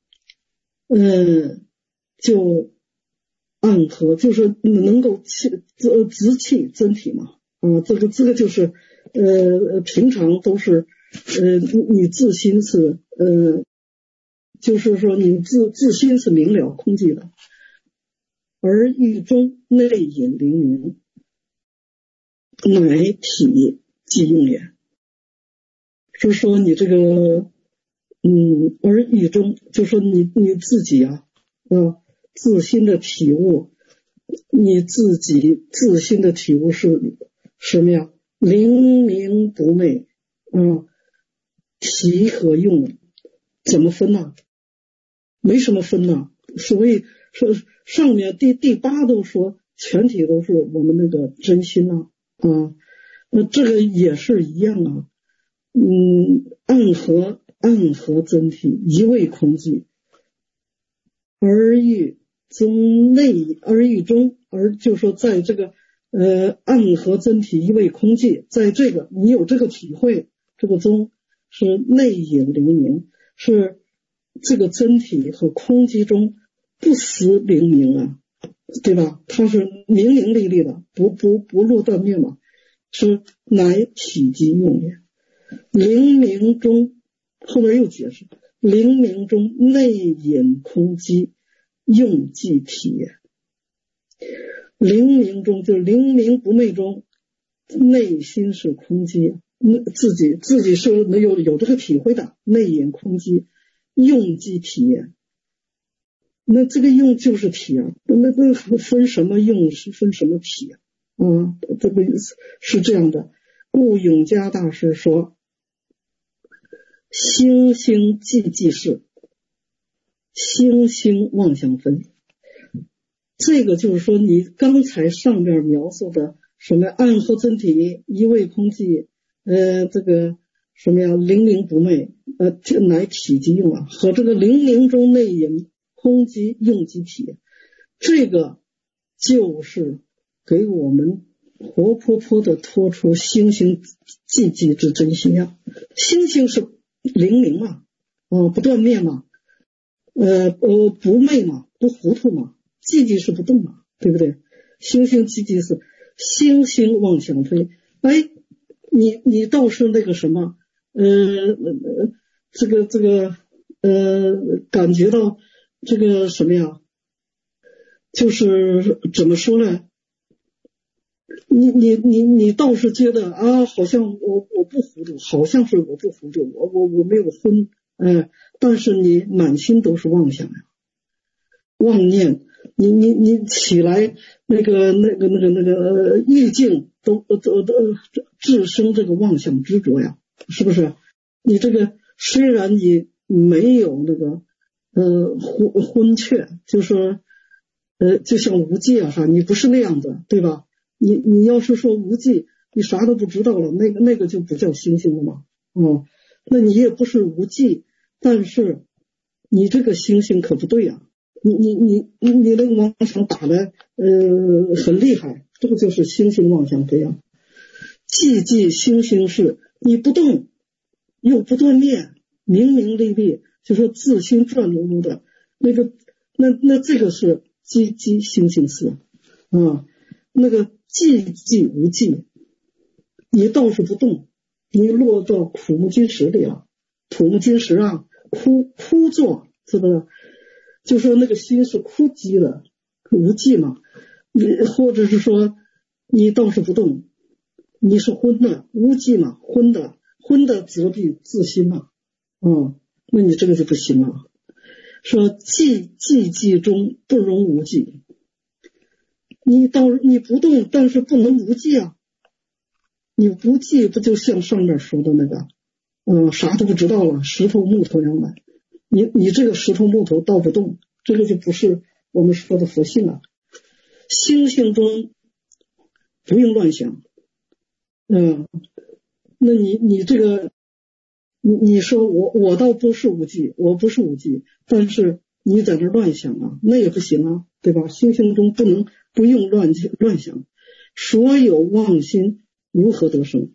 就暗合，就是能够直气真体嘛。这个就是平常都是你自心是就是说你自心是明了空寂的，而欲中内引灵明，乃体即用也。就是说你这个而欲中，就是说你自己自心的体悟，你自己自心的体悟是什么呀？灵明不昧，体和用怎么分呢？没什么分呢。所以说上面第八都说全体都是我们那个真心那这个也是一样啊。暗合真体，一味空寂，而欲中内，而欲中，而就说在这个暗合真体一味空寂，在这个你有这个体会，这个中是内引灵明，是这个真体和空寂中不失灵明啊，对吧？它是明明丽丽的，不落断灭嘛，是乃体即用也。灵明中后面又解释，灵明中内引空寂，用即体也。灵明中就灵明不昧中，内心是空寂，自己是没有这个体会的，内引空寂，用即体也。那这个用就是体啊，那分什么用是分什么体啊？这个是这样的。故永嘉大师说，星星寂寂是，星星妄想分。这个就是说你刚才上面描述的什么暗合真体，一味空寂，这个什么呀灵明不昧，乃体即用和这个灵明中内引空寂用即体，这个就是给我们活泼泼的托出星星寂寂之真心呀。星星是灵明嘛，不断灭嘛，不昧嘛，不糊涂嘛，寂寂是不动嘛，对不对？星星寂寂是星星妄想非。你倒是那个什么，这个感觉到这个什么呀？ 就是怎么说呢？你倒是觉得啊，好像我不糊涂，好像是我不糊涂，我没有昏，但是你满心都是妄想呀，妄念，你起来那个意境都自生这个妄想执着呀，是不是？你这个虽然你没有那个昏却，就说就像无记啊啥，你不是那样的，对吧？你要是说无记，你啥都不知道了，那个就不叫星星了嘛。那你也不是无记，但是你这个星星可不对呀。你那个妄想打的很厉害，这个就是星星妄想飞啊。寂星星是你不动又不断念，明明历历，就说自心转如如的那这个是寂星星四啊。那个寂无寂，你倒是不动，你落到土木金石里了。土木金石啊，枯坐，知道吧？就说那个心是枯寂的，无寂嘛。或者是说你倒是不动，你是昏的，无寂嘛，昏的则必自心嘛。那你这个就不行了。说寂中不容无寂，你不动，但是不能无寂啊。你无寂不就像上面说的那个啥都不知道了，石头木头样的。你这个石头木头倒不动，这个就不是我们说的佛性了。星星中不用乱想。那你这个你说我倒不是无寂，我不是无寂，但是你在这乱想啊，那也不行啊，对吧？星星中不用乱想，所有妄心如何得生？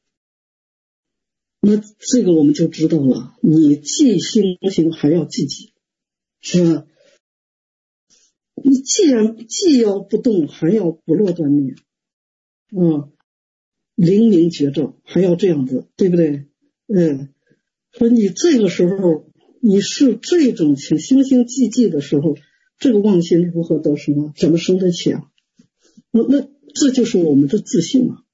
那这个我们就知道了，你既星星还要寂寂，是吧？你既要不动，还要不落断念，灵明觉照，还要这样子，对不对？所以你这个时候你是这种星星寂寂的时候，这个妄心如何得生啊？怎么生得起啊？那这就是我们的自信嘛。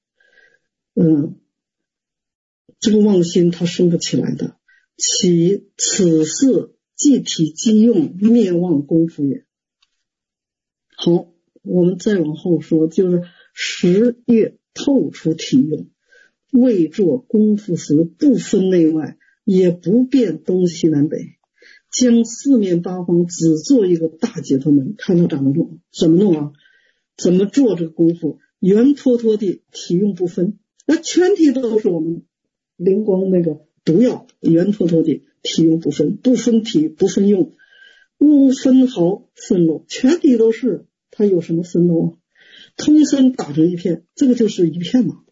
这个妄心它生不起来的，此事即体即用，灭妄功夫也。好，我们再往后说，就是10月透出体用，未做功夫时，不分内外，也不辨东西南北，将四面八方只做一个大解脱门。看他怎么弄啊？怎么做这个功夫？圆脱脱的体用不分，那全体都是我们灵光那个毒药，圆脱脱的体用不分，不分体不分用，无分毫分漏，全体都是，它有什么分漏啊？通身打成一片，这个就是一片嘛。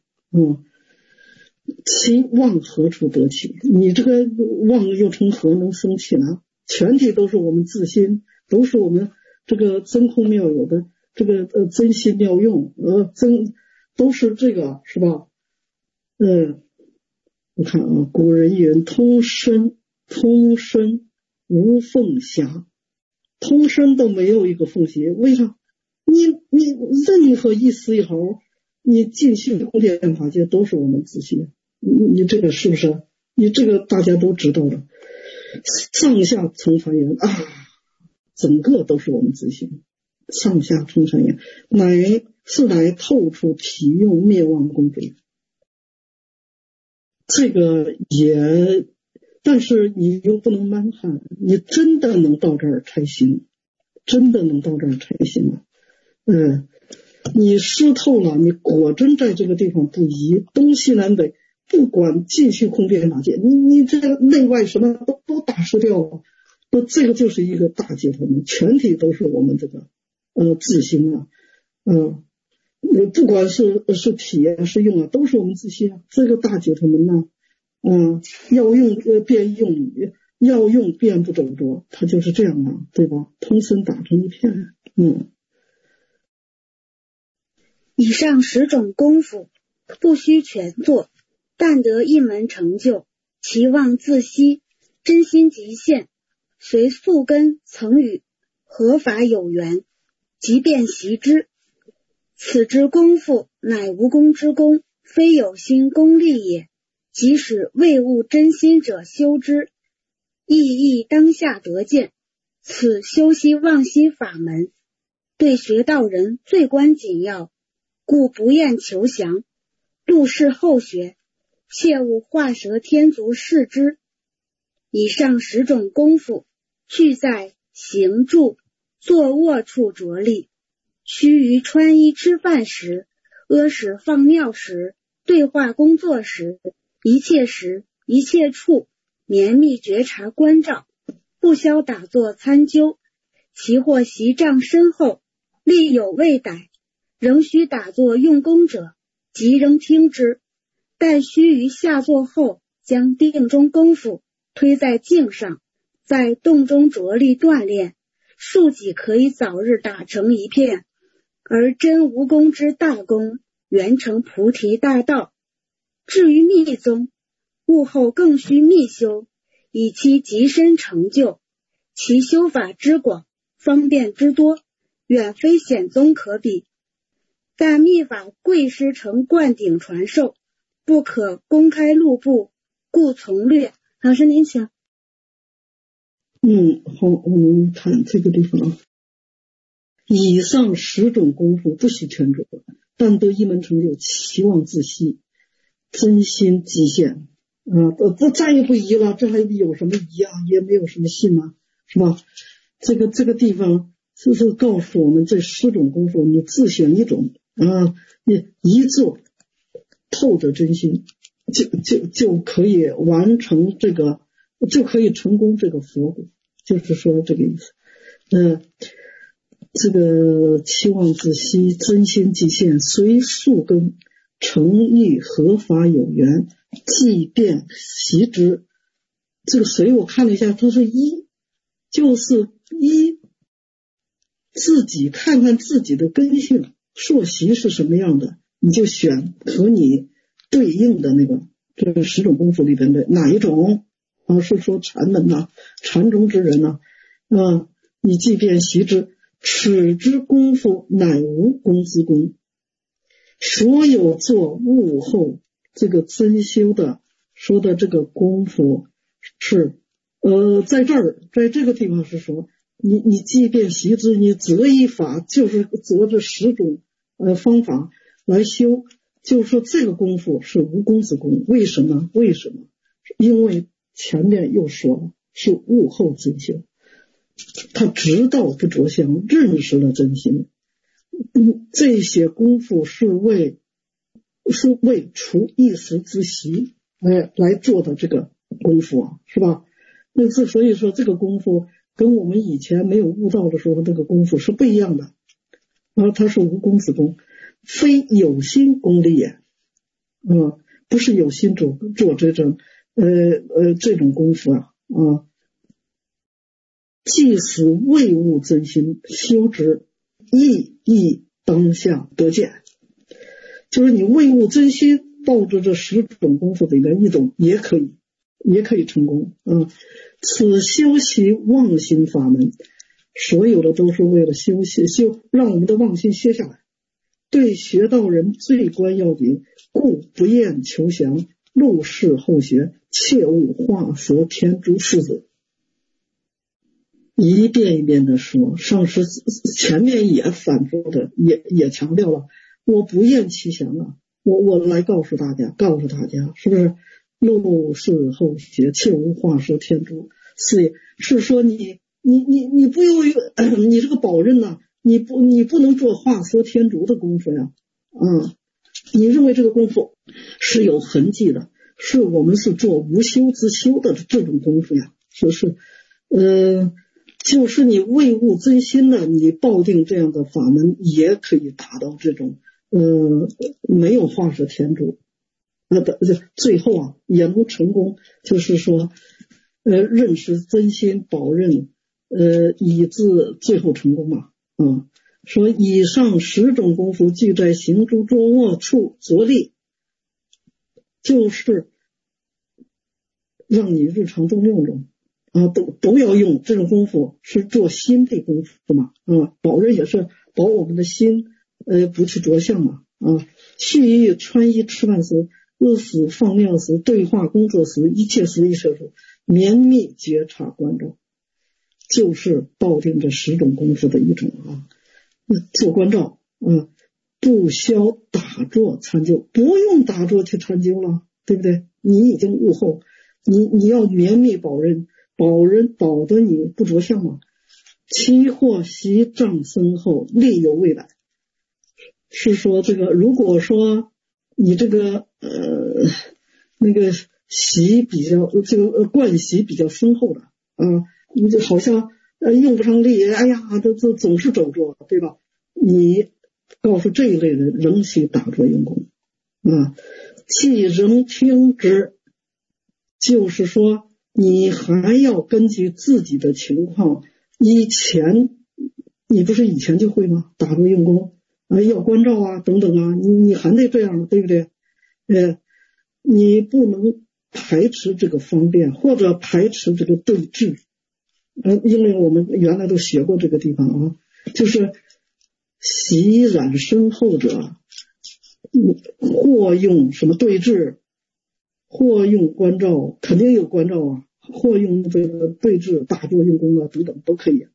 其妄何处得起？你这个妄又从何能生起呢？全体都是我们自心，都是我们这个真空妙有的这个真心妙用，都是这个，是吧？你看啊，古人云通身无缝隙，通身都没有一个缝隙，为啥？你任何一丝一毫，你进去空间法界都是我们自信，你这个是不是？你这个大家都知道了，上下从传言啊，整个都是我们自信，上下从传言，乃透出体用灭妄功夫。这个也，但是你又不能蛮汉，你真的能到这儿才行，你湿透了，你果真在这个地方不移，东西南北不管尽虚空变法界，你这个内外什么都打失掉了，那这个就是一个大解脱门，全体都是我们这个自心啊，不管是体啊是用啊，都是我们自心啊。这个大解脱门呢，要用便用语，要用便不走着，它就是这样的，对吧？通身打成一片。 以上10种功夫，不须全做，但得一门成就，其望自息，真心极现，随宿根曾与合法有缘， 即便习之。此之功夫，乃无功之功，非有心功利也。即使未悟真心者修之，亦当下得见。此修习忘心法门，对学道人最关紧要，故不厌求详，入世后学，切勿画蛇添足视之。以上10种功夫，俱在行住坐卧处着力。须于穿衣吃饭时、屙屎放尿时、对话工作时、一切时、一切处，绵密觉察关照，不消打坐参究。其或习障深厚，力有未逮，仍需打坐用功者，即仍听之。但须于下坐后，将定中功夫推在静上，在动中着力锻炼，数己可以早日打成一片，而真无功之大功，圆成菩提大道。至于密宗，悟后更需密修，以其极深成就。其修法之广，方便之多，远非显宗可比。但密法贵师承灌顶传授，不可公开录布，故从略。老师您请。 好，我们看这个地方啊。以上10种功夫不须全着，但得一门成就，期望自息，真心极限这再也不疑了，这还有什么疑啊？也没有什么信啊，是吧？这个地方就是告诉我们，这10种功夫你自选一种你一做透着真心，就可以完成这个，就可以成功这个佛果，就是说这个意思。这个期望自息，真心极限，随宿根，诚意合法有缘，即便习之。这个随我看了一下，它是就是自己看看自己的根性，硕习是什么样的，你就选和你对应的那个这个10种功夫里边的哪一种是说禅门禅宗之人你即便习之，此之功夫乃无功之功。所有做悟后这个真修的说的这个功夫是在这个地方是说你即便习之，你择一法，就是择这10种方法来修，就是说这个功夫是无功之功。为什么？因为前面又说了是悟后真修，他知道不着相，认识了真心。这些功夫是为除一时之习来做的这个功夫是吧？所以说这个功夫跟我们以前没有悟道的时候这个功夫是不一样的它是无功之功，非有心功利也不是有心做这种这种功夫即使未悟真心，修之亦当下得见。就是你未悟真心，抱着这10种功夫里面一种也可以成功此修习妄心法门，所有的都是为了让我们的妄心歇下来，对学道人最关要紧，故不厌求详，入世后学，切勿画佛添诸四者。一遍一遍的说，上师前面也反复的也强调了，我不厌其详我来告诉大家是不是？入世后学，切勿画蛇添足，是说你不用你这个宝刃你不能做画蛇添足的功夫呀你认为这个功夫是有痕迹的，是我们是做无修之修的这种功夫呀，就是你未悟真心你抱定这样的法门也可以达到这种没有画蛇添足最后也能成功，就是说认识真心保任以致最后成功说以上10种功夫俱在行住坐卧处着力，就是让你日常中用中都要用这种功夫，是做心的功夫保任也是保我们的心不去着相嘛啊。蓄意穿衣吃饭时，饿死放尿时，对话工作时，一切时一切处绵密觉察关照，就是抱定这10种功夫的一种啊。做关照啊，不消打坐参究，不用打坐去参究了，对不对？你已经悟后，你要绵密保人保得你不着相嘛。其或习障深厚，力有未来。是说这个，如果说你这个那个习比较这个惯习比较深厚的啊，你就好像用不上力，哎呀，这总是走着，对吧？你告诉这一类人，仍需打坐用功啊。既仍听之，就是说你还要根据自己的情况，以前你不是以前就会吗？打坐用功啊，要关照啊，等等啊，你还得这样，对不对？你不能排斥这个方便，或者排斥这个对峙。因为我们原来都学过这个地方啊，就是习染深厚者，或用什么对峙，或用关照，肯定有关照啊，或用这个对峙打坐用功啊等等都可以。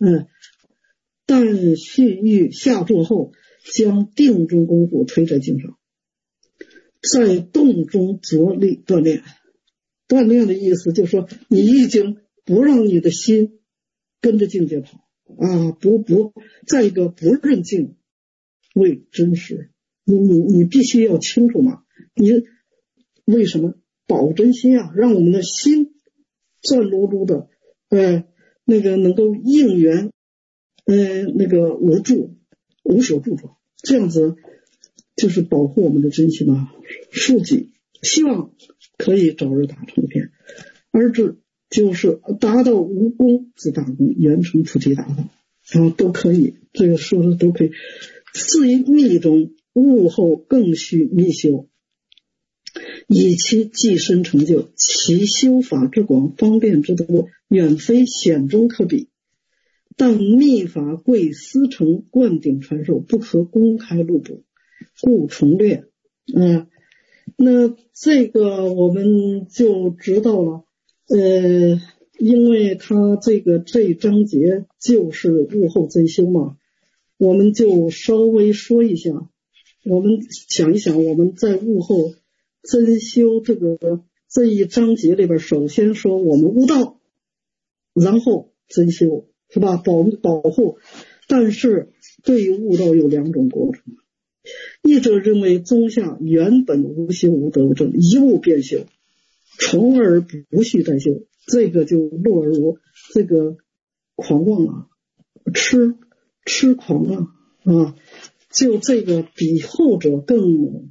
但蓄意下坐后，将定中功夫推在境上，在动中着力锻炼。锻炼的意思就是说，你已经不让你的心跟着境界跑啊，再一个不认境为真实，你必须要清楚嘛，你为什么保真心啊？让我们的心转噜噜的，那个能够应缘，那个无所住着，这样子就是保护我们的真心啊，恕己，希望可以早日达成一片，而这就是达到无功之大功，圆成菩提大道啊，都可以，这个说的都可以。至于密中悟后，更需密修，以其既深成就，其修法之广，方便之多，远非显中可比。但密法贵师承灌顶传授，不可公开录播，故重略。那这个我们就知道了。因为他这一章节就是悟后真修嘛，我们就稍微说一下。我们想一想，我们在悟后真修这一章节里边，首先说我们悟道，然后真修，是吧？保护。但是对于悟道有2种过程，一者认为宗下原本无修无得无证，一悟便修，从而不续再修，这个就落入这个狂妄啊，痴狂啊，就这个比后者更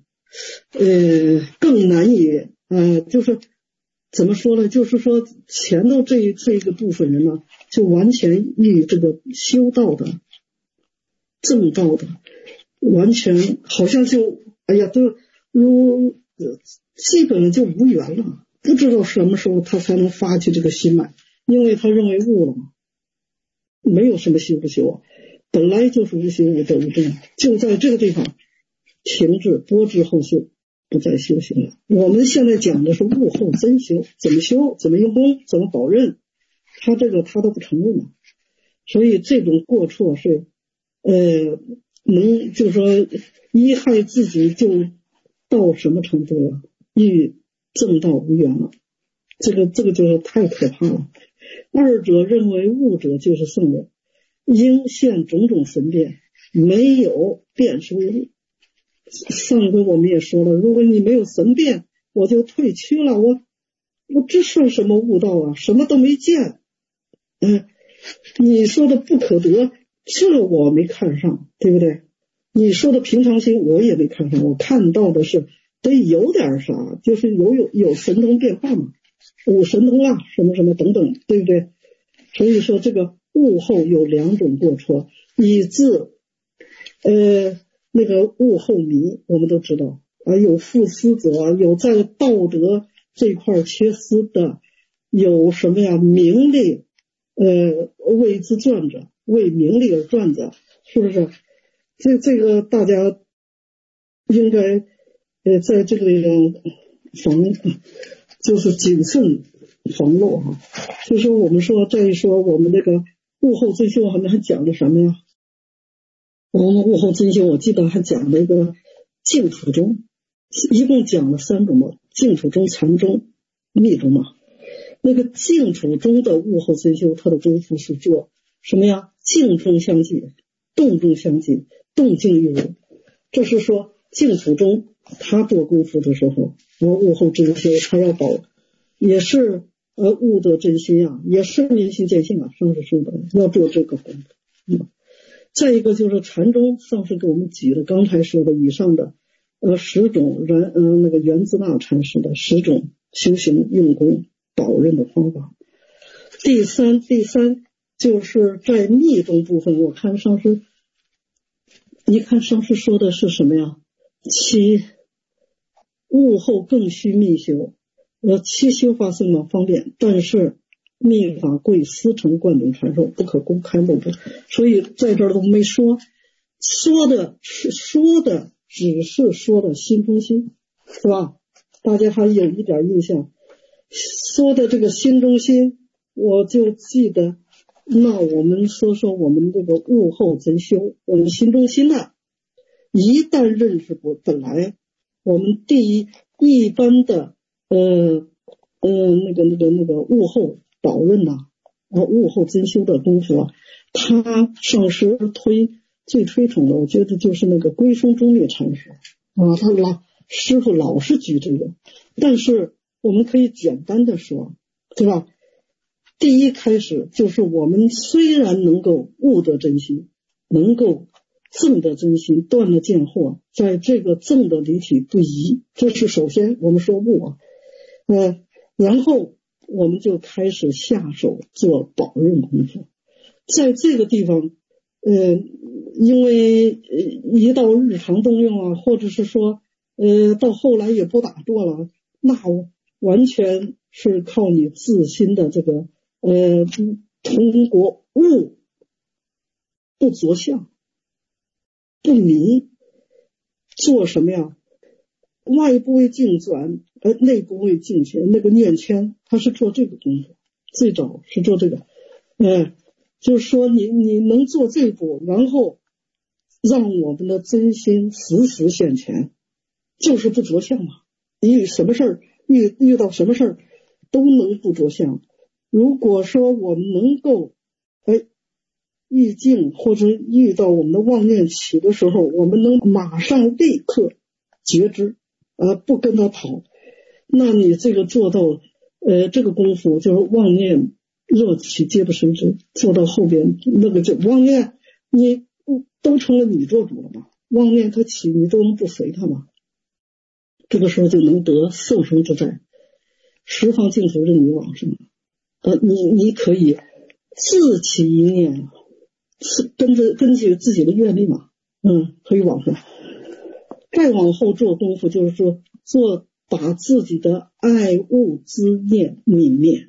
难以就是怎么说呢？就是说前头这个部分人呢，就完全与这个修道的正道的完全好像就都基本就无缘了，不知道什么时候他才能发起这个心来，因为他认为悟了嘛，没有什么修不修啊，本来就是无修无得无证，就在这个地方停滞拨之后修，不再修行了。我们现在讲的是悟后真修，怎么修，怎么用功，怎么保任，他都不承认了。所以这种过错是能就是说贻害自己就到什么程度了，与正道无缘了，这个就是太可怕了。二者认为悟者就是圣人，应现种种神变，没有变是为悟。上回我们也说了，如果你没有神变，我就退屈了，我这算什么悟道啊？什么都没见。你说的不可得，这我没看上，对不对？你说的平常心我也没看上，我看到的是得有点啥，就是有神通变化嘛，五神通啊，什么什么等等，对不对？所以说这个悟后有2种过错，以致那个悟后迷，我们都知道有负思者，有在道德这块缺失的，有什么呀？名利为之转者，为名利而转者，是不是？ 这个大家应该在这个地方就是谨慎防漏哈。就是我们说再说我们那个物后增修还讲的什么呀？我们物后增修我记得还讲了一个净土宗，一共讲了3种嘛，净土宗、禅宗、密宗嘛。那个净土宗的物后增修，它的功夫是做什么呀？静中相济，动中相济，动静愈柔。这是说净土宗他做功夫的时候，物后增修他要保，也是悟得真心啊，也是明心见性啊，上师说的要做这个功夫。再一个就是禅宗，上师给我们举了刚才说的以上的10种那个源自那禅师的10种修行用功导任的方法。第三就是在密宗部分，我看上师说的是什么呀？其悟后更须密修，其修法僧嘛方便，但是密法贵，私成灌顶传授，不可公开露布。所以在这儿都没说，说的只是说的心中心，是吧？大家还有一点印象，说的这个心中心，我就记得。那我们说我们这个悟后增修，我们心中心呢，一旦认识过，本来我们一般的那个悟后导任呐，悟后增修的功夫啊，他上师最推崇的，我觉得就是那个龟松中烈禅师啊，师父老是举这个，但是我们可以简单的说，对吧？第一开始就是我们虽然能够悟得真心，能够证得真心，断了见惑，在这个证的离体不移，这是首先我们说悟啊，然后我们就开始下手做保任功夫。在这个地方因为一到日常动用啊，或者是说到后来也不打坐了，那完全是靠你自心的这个通过悟不着相不迷，做什么呀？外部为境转，内部为境圈，那个念圈，他是做这个功夫，最早是做这个，就是说你能做这一步，然后让我们的真心时时现前，就是不着相嘛。遇什么事儿，遇到什么事儿都能不着相。如果说我们能够遇境或者遇到我们的妄念起的时候，我们能马上立刻觉知，不跟他跑，那你这个做到这个功夫就是妄念热起皆不随之，做到后边那个就妄念你都成了你做主了嘛，妄念它起你都能不随它嘛，这个时候就能得受生之在，十方净土任你往生。你可以自起一念，根据自己的愿力嘛，可以往生。再往后做功夫，就是说把自己的爱恶之念泯灭，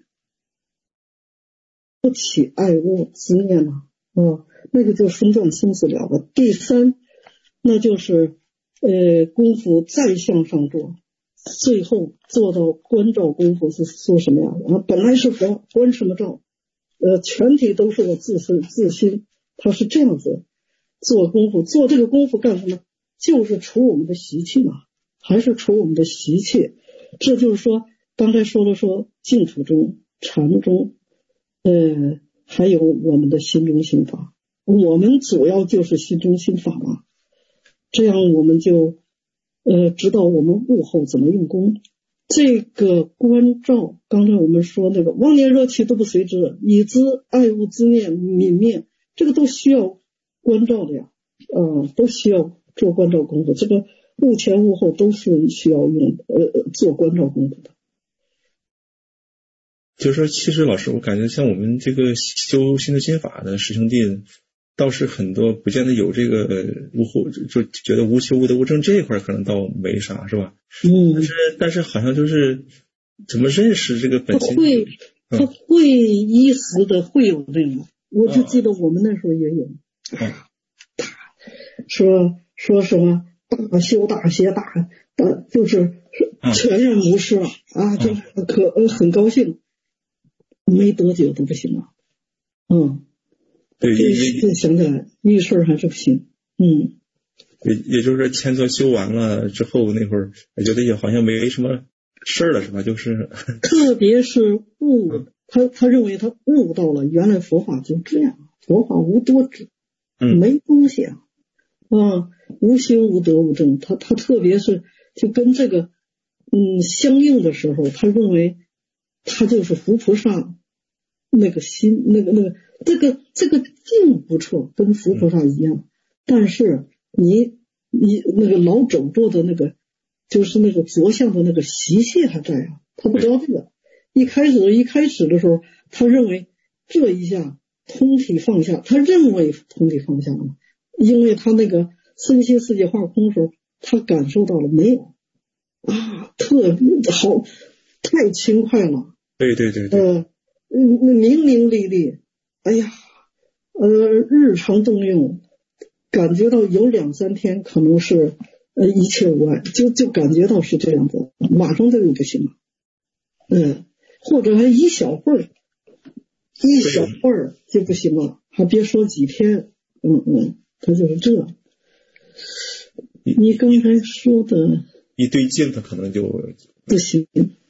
不起爱恶之念了，那个就生断生死了了。第三，那就是功夫再向上做。最后做到观照功夫是说什么呀？本来是佛，观什么照？全体都是我自心，他是这样子做功夫。做这个功夫干什么？就是除我们的习气嘛，还是除我们的习气。这就是说，刚才说净土中、禅中，还有我们的心中心法。我们主要就是心中心法嘛，这样我们就知道我们悟后怎么用功。这个观照，刚才我们说那个妄念热气都不随之，以知爱恶之念泯灭，这个都需要观照的呀，都需要做观照功夫。这个悟前悟后都是需要用做观照功夫的。 就是说，其实老师，我感觉像我们这个修心的心法的师兄弟，倒是很多不见得有这个无后，就觉得无修无得无证这一块可能倒没啥，是吧？但是好像就是怎么认识这个本心， 他会一时的会有这种，我就记得我们那时候也有， 说什么大修大写就是全然无视了啊，就是很高兴，没多久都不行了。 对， 这想起来遇事还是不行。 也就是说前座修完了之后，那会儿我觉得也好像没什么事儿了，是吧？就是特别是他认为他悟到了，原来佛法就这样，佛法无多智，没东西啊，无心无德无正。他特别是就跟这个相应的时候，他认为他就是佛菩萨那个心这个境不错，跟佛菩萨一样，但是你那个老走过的那个就是那个着相的那个习气还在啊，他不知道这个。一开始的时候，他认为这一下通体放下，他认为通体放下了嘛，因为他那个身心世界化空的时候，他感受到了没有啊，特别好，太轻快了。 对， 明明历历，哎呀，日常动用，感觉到有2-3天可能是一切无碍，就感觉到是这样子，马上就不行了。或者还一小会儿就不行了，还别说几天。他就是这。你刚才说的一对镜，他可能就不行。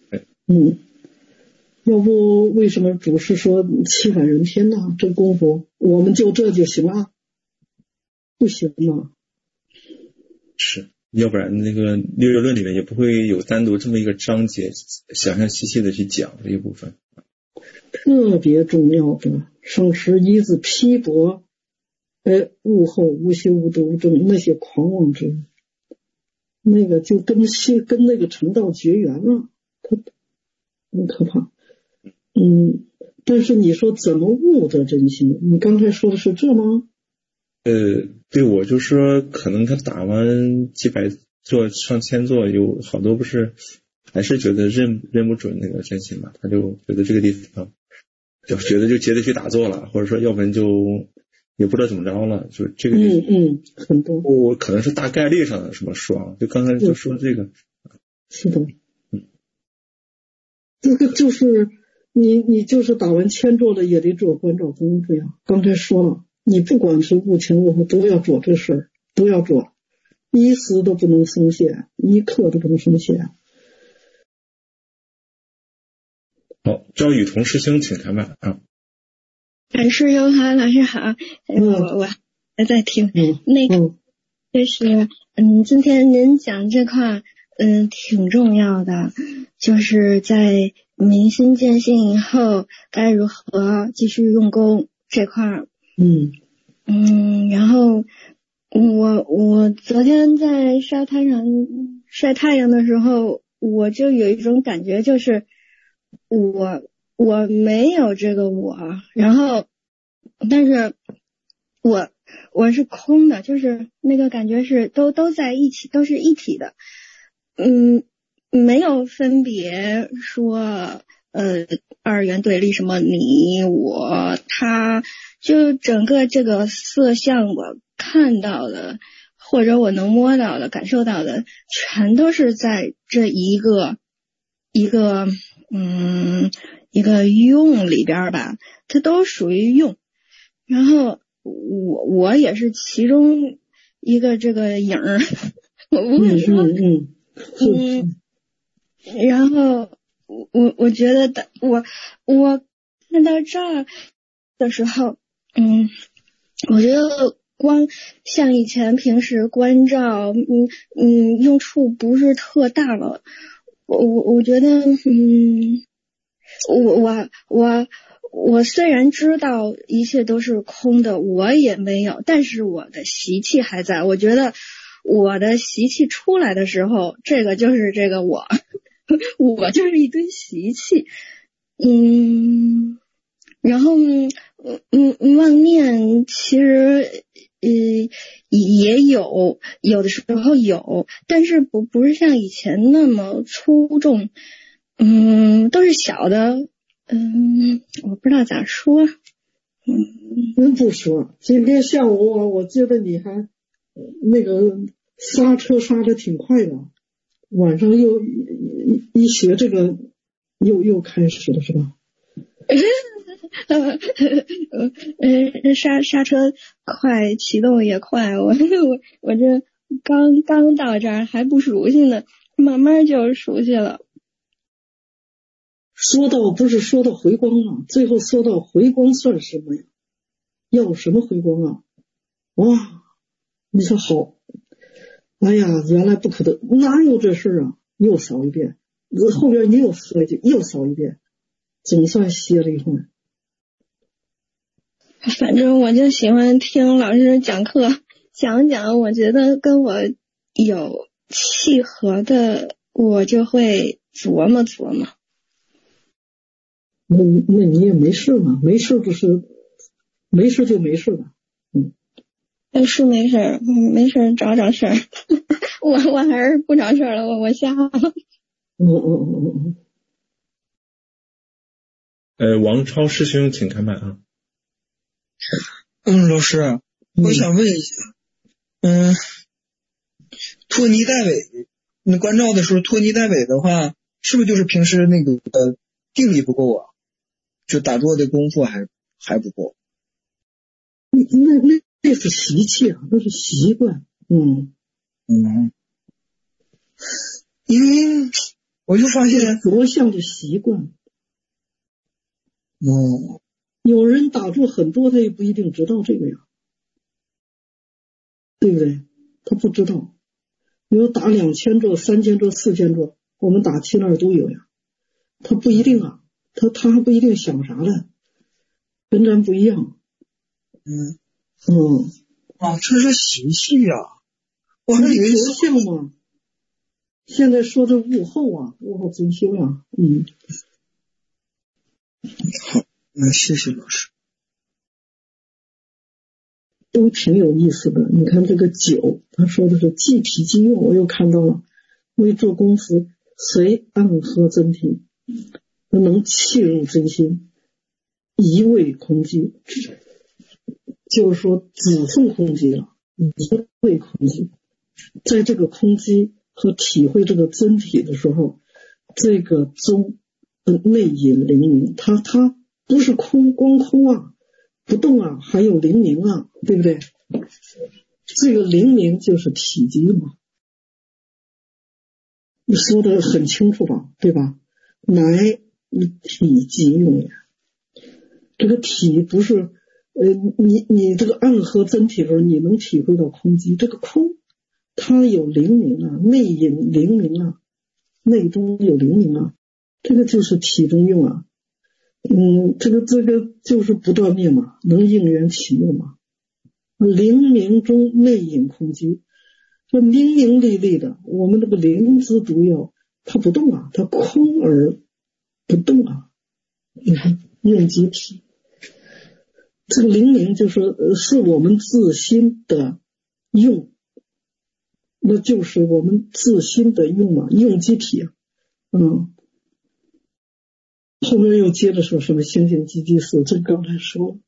要不为什么祖师说700人天呢？这功夫我们就这就行了？不行啊。 是，要不然那个六月论里面也不会有单独这么一个章节，详详细细的去讲这一部分。 特别重要的上师一字批驳，悟后无修无德无正那些狂妄之人，那个就跟那个成道绝缘了，他很可怕。但是你说怎么悟得真心？你刚才说的是这吗？ 对，我就说可能他打完几百座上千座，有好多不是还是觉得认不准那个真心嘛，他就觉得这个地方就觉得就接着去打坐了，或者说要不然就也不知道怎么着了，就这个很多我可能是大概率上的什么说，就刚才就说这个是的。这个就是你就是打完千座的也得做关照功夫呀。刚才说了，你不管是悟前悟后都要做这事儿，都要做，一丝都不能松懈，一刻都不能松懈。 好，赵雨桐师兄请谈吧啊。 师兄好，老师好，我还在听。就是今天您讲这块挺重要的，就是在明心见性以后该如何继续用功这块。然后我昨天在沙滩上晒太阳的时候，我就有一种感觉，就是我没有这个我，然后但是我是空的，就是那个感觉是都在一起，都是一体的。没有分别说二元对立，什么你我他，就整个这个色相我看到的或者我能摸到的感受到的全都是在这一个用里边吧，它都属于用，然后我也是其中一个这个影儿，我不会说然后我觉得我看到这儿的时候，我觉得光像以前平时关照用处不是特大了。我觉得我虽然知道一切都是空的，我也没有，但是我的习气还在。我觉得我的习气出来的时候，这个就是这个我就是一堆习气。然后妄念其实也有的时候有，但是不是像以前那么粗重，都是小的。我不知道咋说。 不说，今天下午我觉得你还那个刹车刹的挺快的，晚上又一学这个又开始了是吧？ 刹车快，启动也快，我这刚到这儿还不熟悉呢，慢慢就熟悉了。 不是说到回光啊，最后说到回光算什么呀？要什么回光啊？哇，你说好，哎呀，原来不可得，哪有这事啊？又扫一遍，后边你又说一句，又扫一遍，总算歇了一会儿。 反正我就喜欢听老师讲课，讲讲我觉得跟我有契合的，我就会琢磨琢磨。 那你也没事嘛，没事就是没事就没事了。 是没事，没事找事儿。我还是不找事儿了，我瞎了。 王超师兄请开麦啊。 老师，我想问一下，拖泥带尾，那关照的时候拖泥带尾的话，是不是就是平时那个定力不够啊？就打坐的功夫还不够？ 那是习气啊，那是习惯。 因为我就发现着相的习惯。有人打坐很多，他也不一定知道这个呀，对不对？他不知道，有打2000坐、3000坐、4000坐，我们打七那儿都有呀。他不一定啊，他还不一定想啥呢，跟咱不一样。 这是习气呀！我还以为着相嘛。现在说的悟后啊，悟后真修呀。 好，谢谢老师。 都挺有意思的。你看这个9，他说的是即体即用，我又看到了，为做功夫，随暗合真体，能契入真心，一味空寂，就是说只剩空寂了，一味空寂。在这个空寂和体会这个真体的时候，这个中内隐灵明，它不是空，光空啊，不动啊，还有灵明啊，对不对？这个灵明就是体积嘛，你说的很清楚吧，对吧？乃以体积用也。这个体不是你这个暗合真体的时候，你能体会到空寂，这个空它有灵明啊，内隐灵明啊，内中有灵明啊，这个就是体中用啊。这个就是不断灭嘛，能应缘起用嘛。灵明中内隐空寂，这明明丽丽的，我们这个灵之毒药，它不动啊，它空而不动啊。你看用机体，这个灵明就是我们自心的用，那就是我们自心的用嘛，用机体啊。后面又接着说什么星星积积寺，这刚才说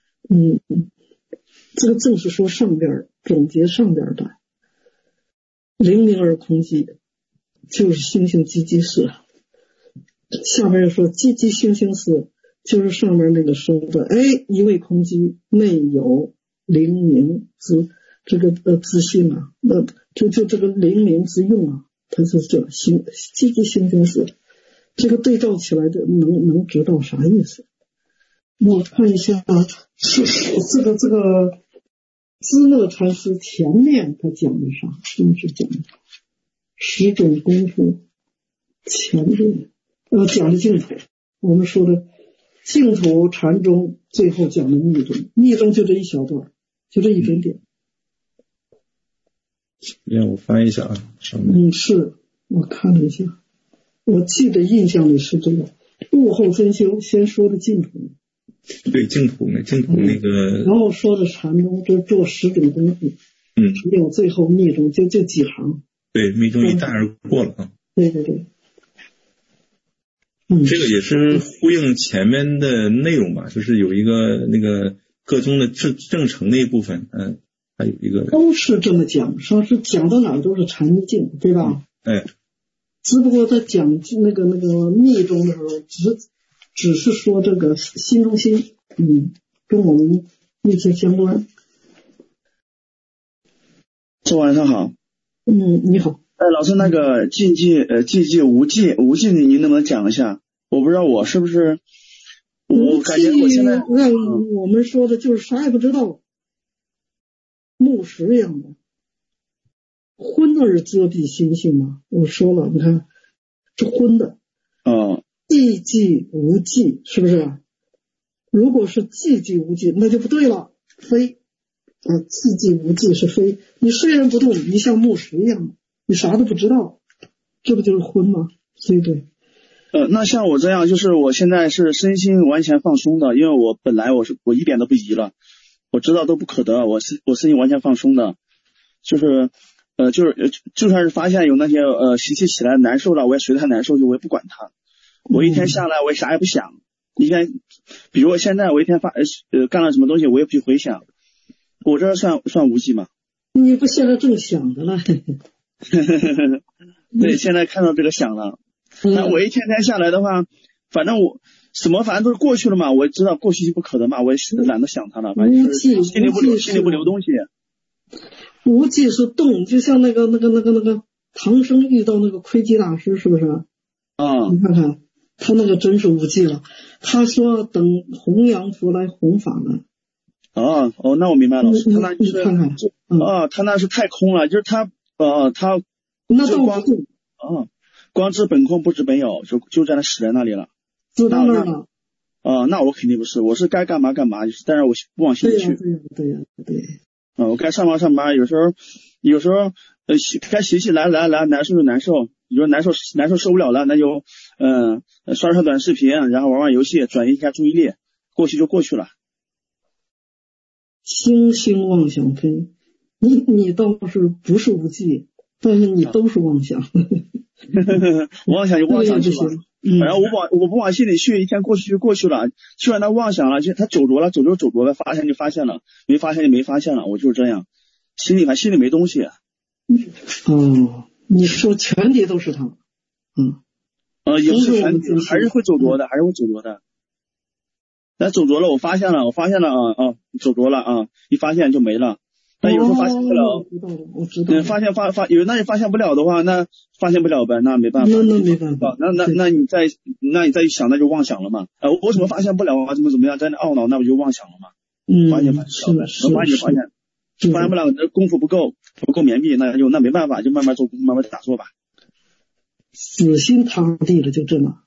这个正是说上边总结上边的灵明而空寂，就是星星积积寺。下面又说积积星星寺，就是上面那个说的一味空寂，内有灵明之这个自信啊，那就这个灵明之用啊，它是这积积星星寺。这个对照起来的能知道啥意思？我看一下啊，是这个知乐禅师前面他讲的啥？是讲的10种功夫，前面讲的净土，我们说的净土禅宗，最后讲的密宗，密宗就这一小段，就这一点点。 让我翻一下啊，上面是我看了一下。我记得印象里是这个悟后真修先说的净土， 对净土那个， 然后说的禅宗，就做10种功夫，只有最后密宗就几行， 对密宗一带而过了啊。 对， 这个也是呼应前面的内容吧，就是有一个那个各宗的正承那一部分， 还有一个都是这么讲，说是讲到哪儿都是禅境，对吧？ 哎， 只不过在讲那个密宗的时候，只是说这个心中心，跟我们密切相关。 晚上好。 你好。 老师，那个寂寂无寂您能不能讲一下？我不知道我是不是，我感觉我现在让我们说的就是啥也不知道，木石一样的，昏而遮蔽心性嘛。我说了，你看这昏的，寂寂无寂，是不是？如果是寂寂无寂，那就不对了，非寂寂无寂是非。你虽然不动，你像木石一样，你啥都不知道，这不就是昏吗？对不对？ 那像我这样，就是我现在是身心完全放松的，因为我本来我一点都不疑了，我知道都不可得，我身心完全放松的，就是就算是发现有那些习气起来难受了，我也随他难受，我也不管他。我一天下来我也啥也不想，一天比如我现在我一天干了什么东西我也不去回想，我这算无寂吗？ 你不现在正想着了。 对，现在看到这个想了。那我一天天下来的话，反正反正都是过去了嘛，我知道过去就不可得嘛，我也懒得想它了，反正就是心里不留东西。 无寂是动，就像那个唐僧遇到那个窥基大师，是不是？你看看他那个真是无寂了。他说等弘扬佛来弘法呢。 那我明白了。他那你看看， 他那是太空了，就是他那都不动。 光知本空不知本有，就在那死在那里了。 死在那儿了。 那我肯定不是，我是该干嘛干嘛，但是我不往心里去。 对呀。 我该上班，有时候该习气来难受就难受，你说难受受不了了，那就刷短视频，然后玩游戏，转移一下注意力，过去就过去了。 星星妄想飞，你倒是不是无寂，但是你都是妄想。 妄想就妄想去吧，然后我不往心里去，一天过去就过去了，去完他妄想了，就他走着了，发现就发现了，没发现就没发现了，我就是这样，心里没东西。 你说全体都是他。 也不是全体，还是会走着的。那走着了，我发现了走着了一发现就没了。那有时候发现不了， 我知道。 那你发现不了的话，那发现不了呗，那没办法。 那没办法。 那你再想，那就妄想了嘛。我怎么发现不了啊？怎么样，在那懊恼，那不就妄想了嘛？发现不了，发现不了，功夫不够绵密，那没办法，就慢慢做，慢慢打坐吧。 死心塌地的就这么，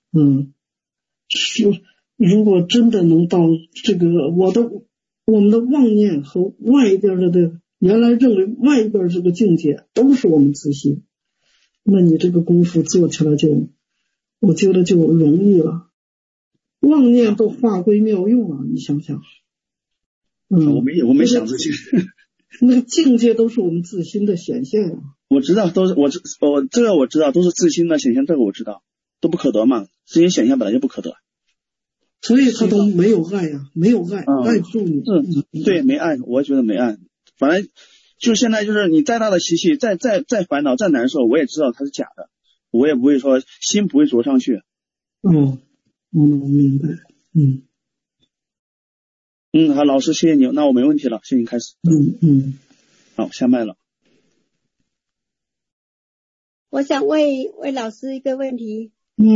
如果真的能到这个我们的妄念和外边的原来认为外边这个境界都是我们自心，那你这个功夫做起来我觉得就容易了，妄念都化归妙用了，你想想。 我没想这些。 那个境界都是我们自心的显现啊。 我知道，这个我知道，都是自心的显现，这个我知道，都不可得嘛，自心显现本来就不可得。 所以他都没有爱呀，没有爱，爱不住你。 对，没爱，我觉得没爱。反正就现在就是你再大的习气，再烦恼，再难受，我也知道它是假的，我也不会说心不会着上去。 我明白。 好，老师谢谢你，那我没问题了，谢谢你开始。好，下麦了。 我想问老师一个问题。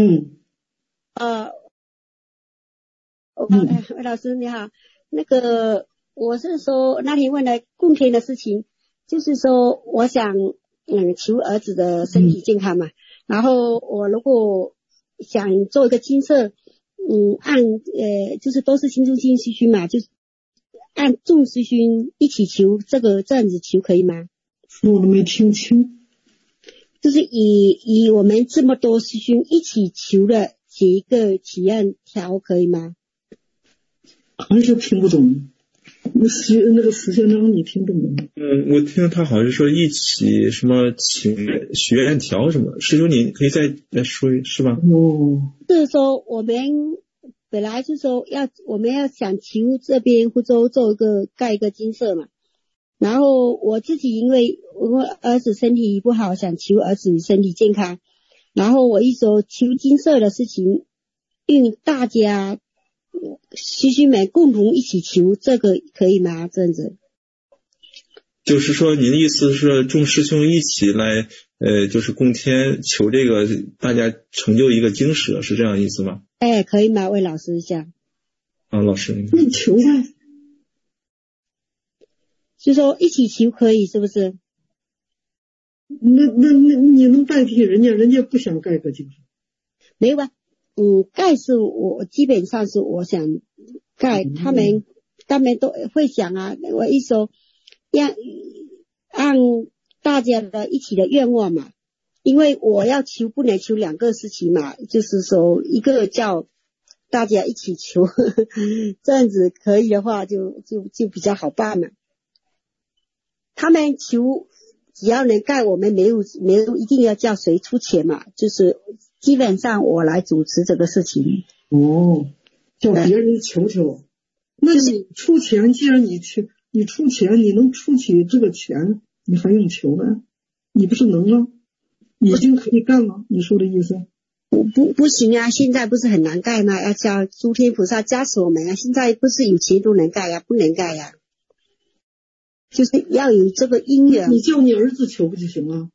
老师你好，那个我是说那天问了供天的事情，就是说我想求儿子的身体健康嘛，然后我如果想做一个金色，按就是都是心中心虚虚嘛，就是按众虚虚一起求，这样子求可以吗？ 我都没听清。 就是以我们这么多师兄一起求的写一个体验条可以吗？ 还是听不懂。那个死先生你听懂了吗？ 我听他好像是说一起什么许愿条什么，师兄你可以再说是吧？ 就是说我们本来就是说我们要想求这边福州盖一个金色嘛， 然后我自己因为我儿子身体不好，想求儿子身体健康，然后我一说求金色的事情，用大家师兄们共同一起求，这个可以吗？这样子。 就是说您的意思是众师兄一起来就是供天求这个大家成就一个经舍，是这样意思吗？ 哎，可以吗？魏老师一下。 啊，老师你求呗， 就说一起求可以是不是？ 那你能代替人家，人家不想盖个经舍？ 没有吧？盖是我基本上是我想盖，他们都会想啊。我一说按大家的一起的愿望嘛，因为我要求不能求两个事情嘛，就是说一个叫大家一起求，这样子可以的话就比较好办了。他们求只要能盖，我们没有一定要叫谁出钱嘛，就是基本上我来主持这个事情。 哦，叫别人求求，那你出钱，既然你出钱，你能出起这个钱，你还用求呢？你不是能了，已经可以干了，你说的意思？ 不行啊，现在不是很难盖吗？要叫诸天菩萨加持我们啊！现在不是有钱都能盖呀，不能盖呀，就是要有这个因缘。 你叫你儿子求不就行了？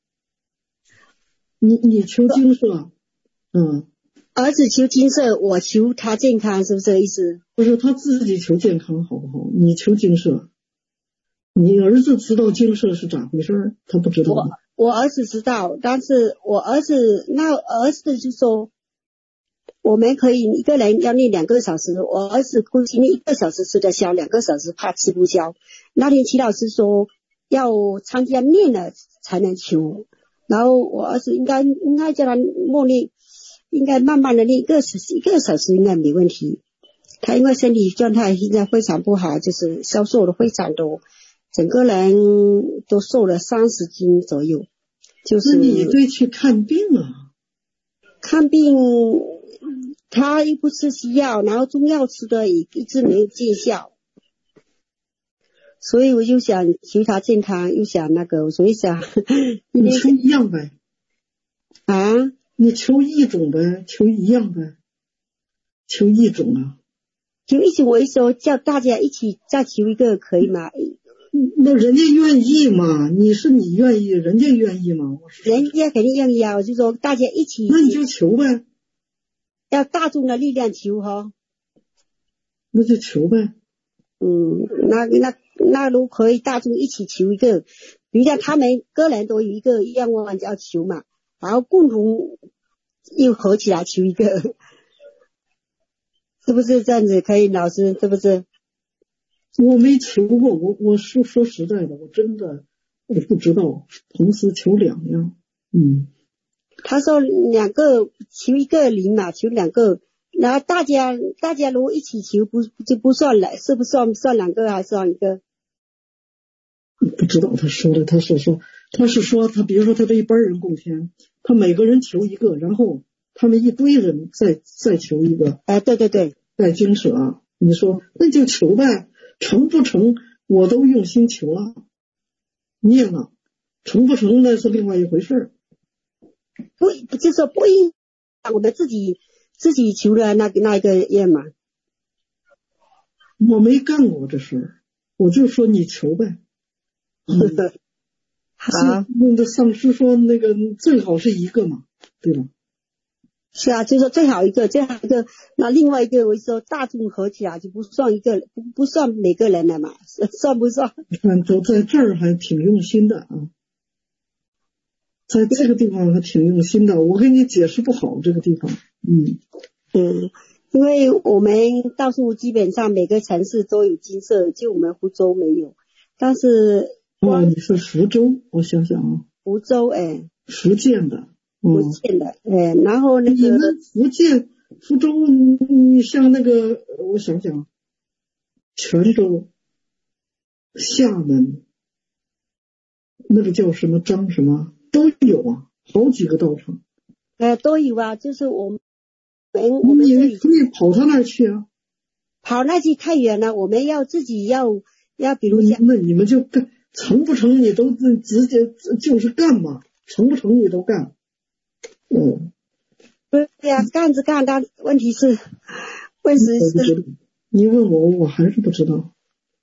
你求经舍， 儿子求金色，我求他健康，是不是这个意思？ 不是，他自己求健康好不好？你求经舍，你儿子知道经舍是咋回事？他不知道吗？ 我儿子知道，但是我儿子就说，我们可以一个人要念2个小时，我儿子估计念1个小时吃得消，2个小时怕吃不消。那天齐老师说要参加念了才能求，然后我儿子应该叫他默念，应该慢慢的练1个小时应该没问题。他因为身体状态现在非常不好，就是消瘦的非常多，整个人都瘦了30斤左右。就是那你得去看病啊。 看病他又不吃西药，然后中药吃的也一直没有见效，所以我就想求他健康，又想那个，所以想你求一样呗啊， 你求一种呗，求一样呗，求一种啊， 求一种。我一说叫大家一起再求一个可以吗？ 那人家愿意嘛？你愿意，人家愿意吗？ 人家肯定愿意啊！我就说大家一起， 那你就求呗， 要大众的力量求哈。 那就求呗。 那如果可以大众一起求一个，比如像他们个人都有一个愿望要求嘛，然后共同又合起来求一个，是不是这样子？可以，老师是不是？ 我没求过，我说实在的，我真的我不知道，同时求2样。 他说2个求一个灵嘛，求2个，然后大家如果一起求就不算了，是不是算2个还是算1个？ 不知道他说的，他是说他比如说他这一班人供天，他每个人求一个，然后他们一堆人再求一个。 对， 在经舍，你说那就求呗。成不成我都用心求了，念了，成不成那是另外一回事。 不就是说不影响我们自己求的那一个愿嘛。 我没干过这事，我就说你求呗。 好， 那个上师说那个最好是一个嘛，对吧？ 是啊，就是说最好一个，那另外一个我说大众合起来就不算一个，不算每个人了嘛，算不算？ 你看都在这儿还挺用心的啊，在这个地方还挺用心的，我给你解释不好这个地方。 因为我们到处基本上每个城市都有金舍，就我们福州没有，但是你是福州，我想想啊， 福州福建的。 然后那个你们福州，你像那个，我想想，泉州、厦门，那个叫什么张什么都有啊，好几个道场。 都有啊，就是我们你可以跑到那儿去啊。 跑那去太远了，我们要自己要比如讲， 那你们就成不成你都直接就是干嘛，成不成你都干。 对呀，干是干，但问题是你问我还是不知道。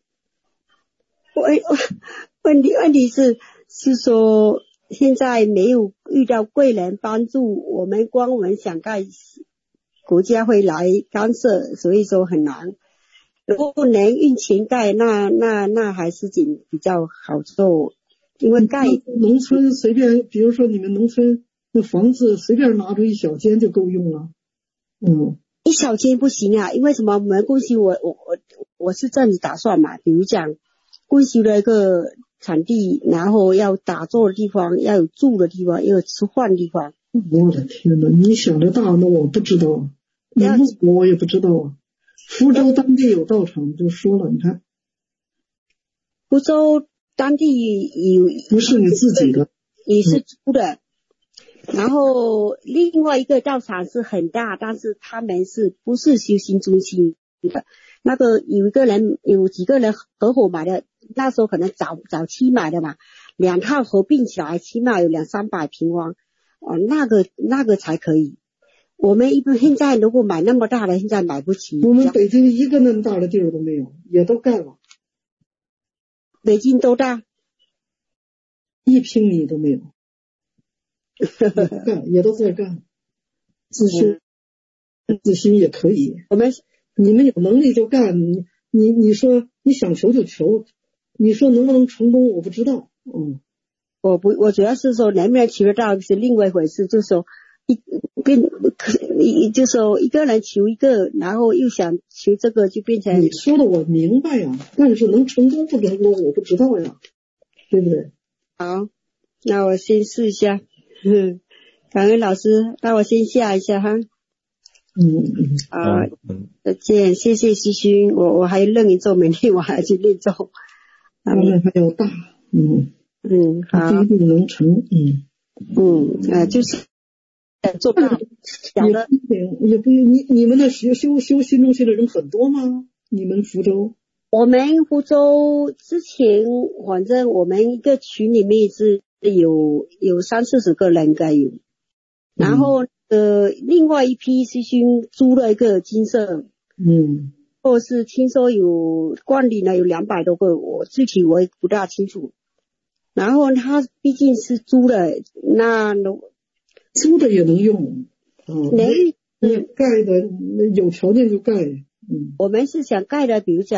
问题是说现在没有遇到贵人帮助，我们想盖，国家会来干涉，所以说很难。如果能用钱盖，那还是比较好做，因为盖农村随便，比如说你们农村那房子随便拿出一小间就够用了。 一小间不行啊，因为什么？我们公司我是这样子打算嘛，比如讲公司的一个场地，然后要打坐的地方，要有住的地方，要有吃饭的地方。 我的天哪，你想的大，那我不知道，你问我也不知道啊。福州当地有道场就说了，你看， 福州当地有， 不是你自己的， 也是租的。然后另外一个道场是很大，但是他们不是修行中心的。那个有几个人合伙买的，那时候可能早期买的嘛，2套合并起来起码有200-300平方，那个才可以。我们一般现在如果买那么大的，现在买不起。 我们北京一个那么大的地儿都没有，也都盖了。 北京多大 ？1平米都没有。也都在干，自新也可以。你们有能力就干，你说你想求就求，你说能不能成功我不知道。 我主要是说能不能求得到是另外一回事，就是说就是说一个人求一个，然后又想求这个，就变成。 你说的我明白呀，但是能成功不成功我不知道呀，对不对？ 好，那我先试一下。感恩老师，那我先下一下哈。再见，谢谢师兄，我还认一咒，明天我还要去练咒。 他们还要大， 好， 不一定能成， 就是做大，讲的也不你们那修新中心的人很多吗？你们福州？ 我们福州之前，反正我们一个群里面是有30-40个人应该有，然后另外一批师兄租了一个金色，或是听说有观礼呢有200多个，我具体我也不大清楚。然后他毕竟是租的，那租的也能用，能盖的有条件就盖。 我们是想盖的，比如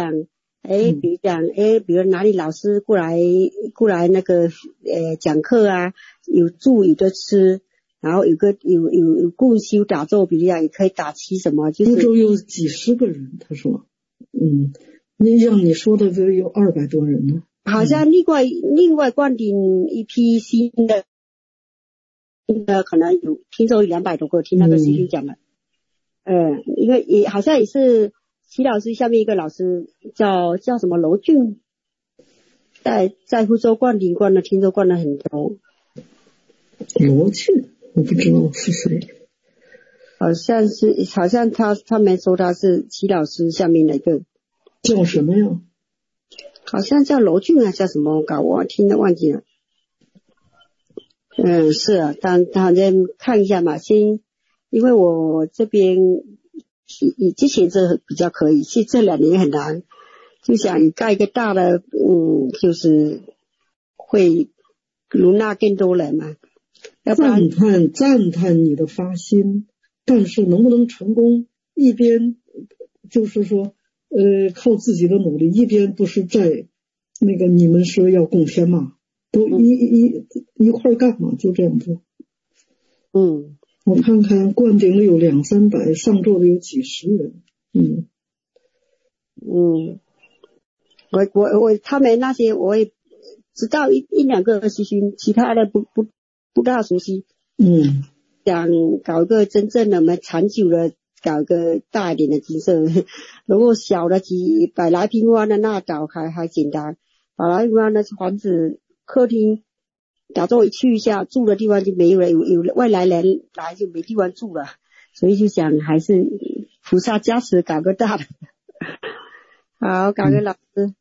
哪里老师过来那个讲课啊，有住有的吃，然后有共修打坐，比如讲也可以打旗什么，就是福州有几十个人，他说，让你说的这有200多人呢。 好像另外灌顶一批新的可能有听说有200多个，听那个师兄讲的，因为也好像也是齐老师下面一个老师叫什么罗俊，在福州灌顶灌了，听说灌了很多。 罗俊我不知道是谁， 好像他们说他是齐老师下面的一个， 叫什么呀？ 好像叫罗俊啊，叫什么我听得忘记了。是啊，但反正看一下嘛，先，因为我这边之前这比较可以，这2年很难，就想盖一个大的，就是会容纳更多人嘛。要不然赞叹你的发心，但是能不能成功，一边就是说靠自己的努力，一边不是在那个你们说要供天嘛，都一块干嘛，就这样做。我看看灌顶的有200-300，上座的有几十人。 我他们那些我也知道一两个师兄，其他的不大熟悉。想搞一个真正的我们长久的，搞一个大一点的金色。如果小的几百来平方的那搞还简单，百来平方的房子客厅打坐一去一下，住的地方就没有了，有外来人来就没地方住了，所以就想还是菩萨加持搞个大的。好，感恩老师。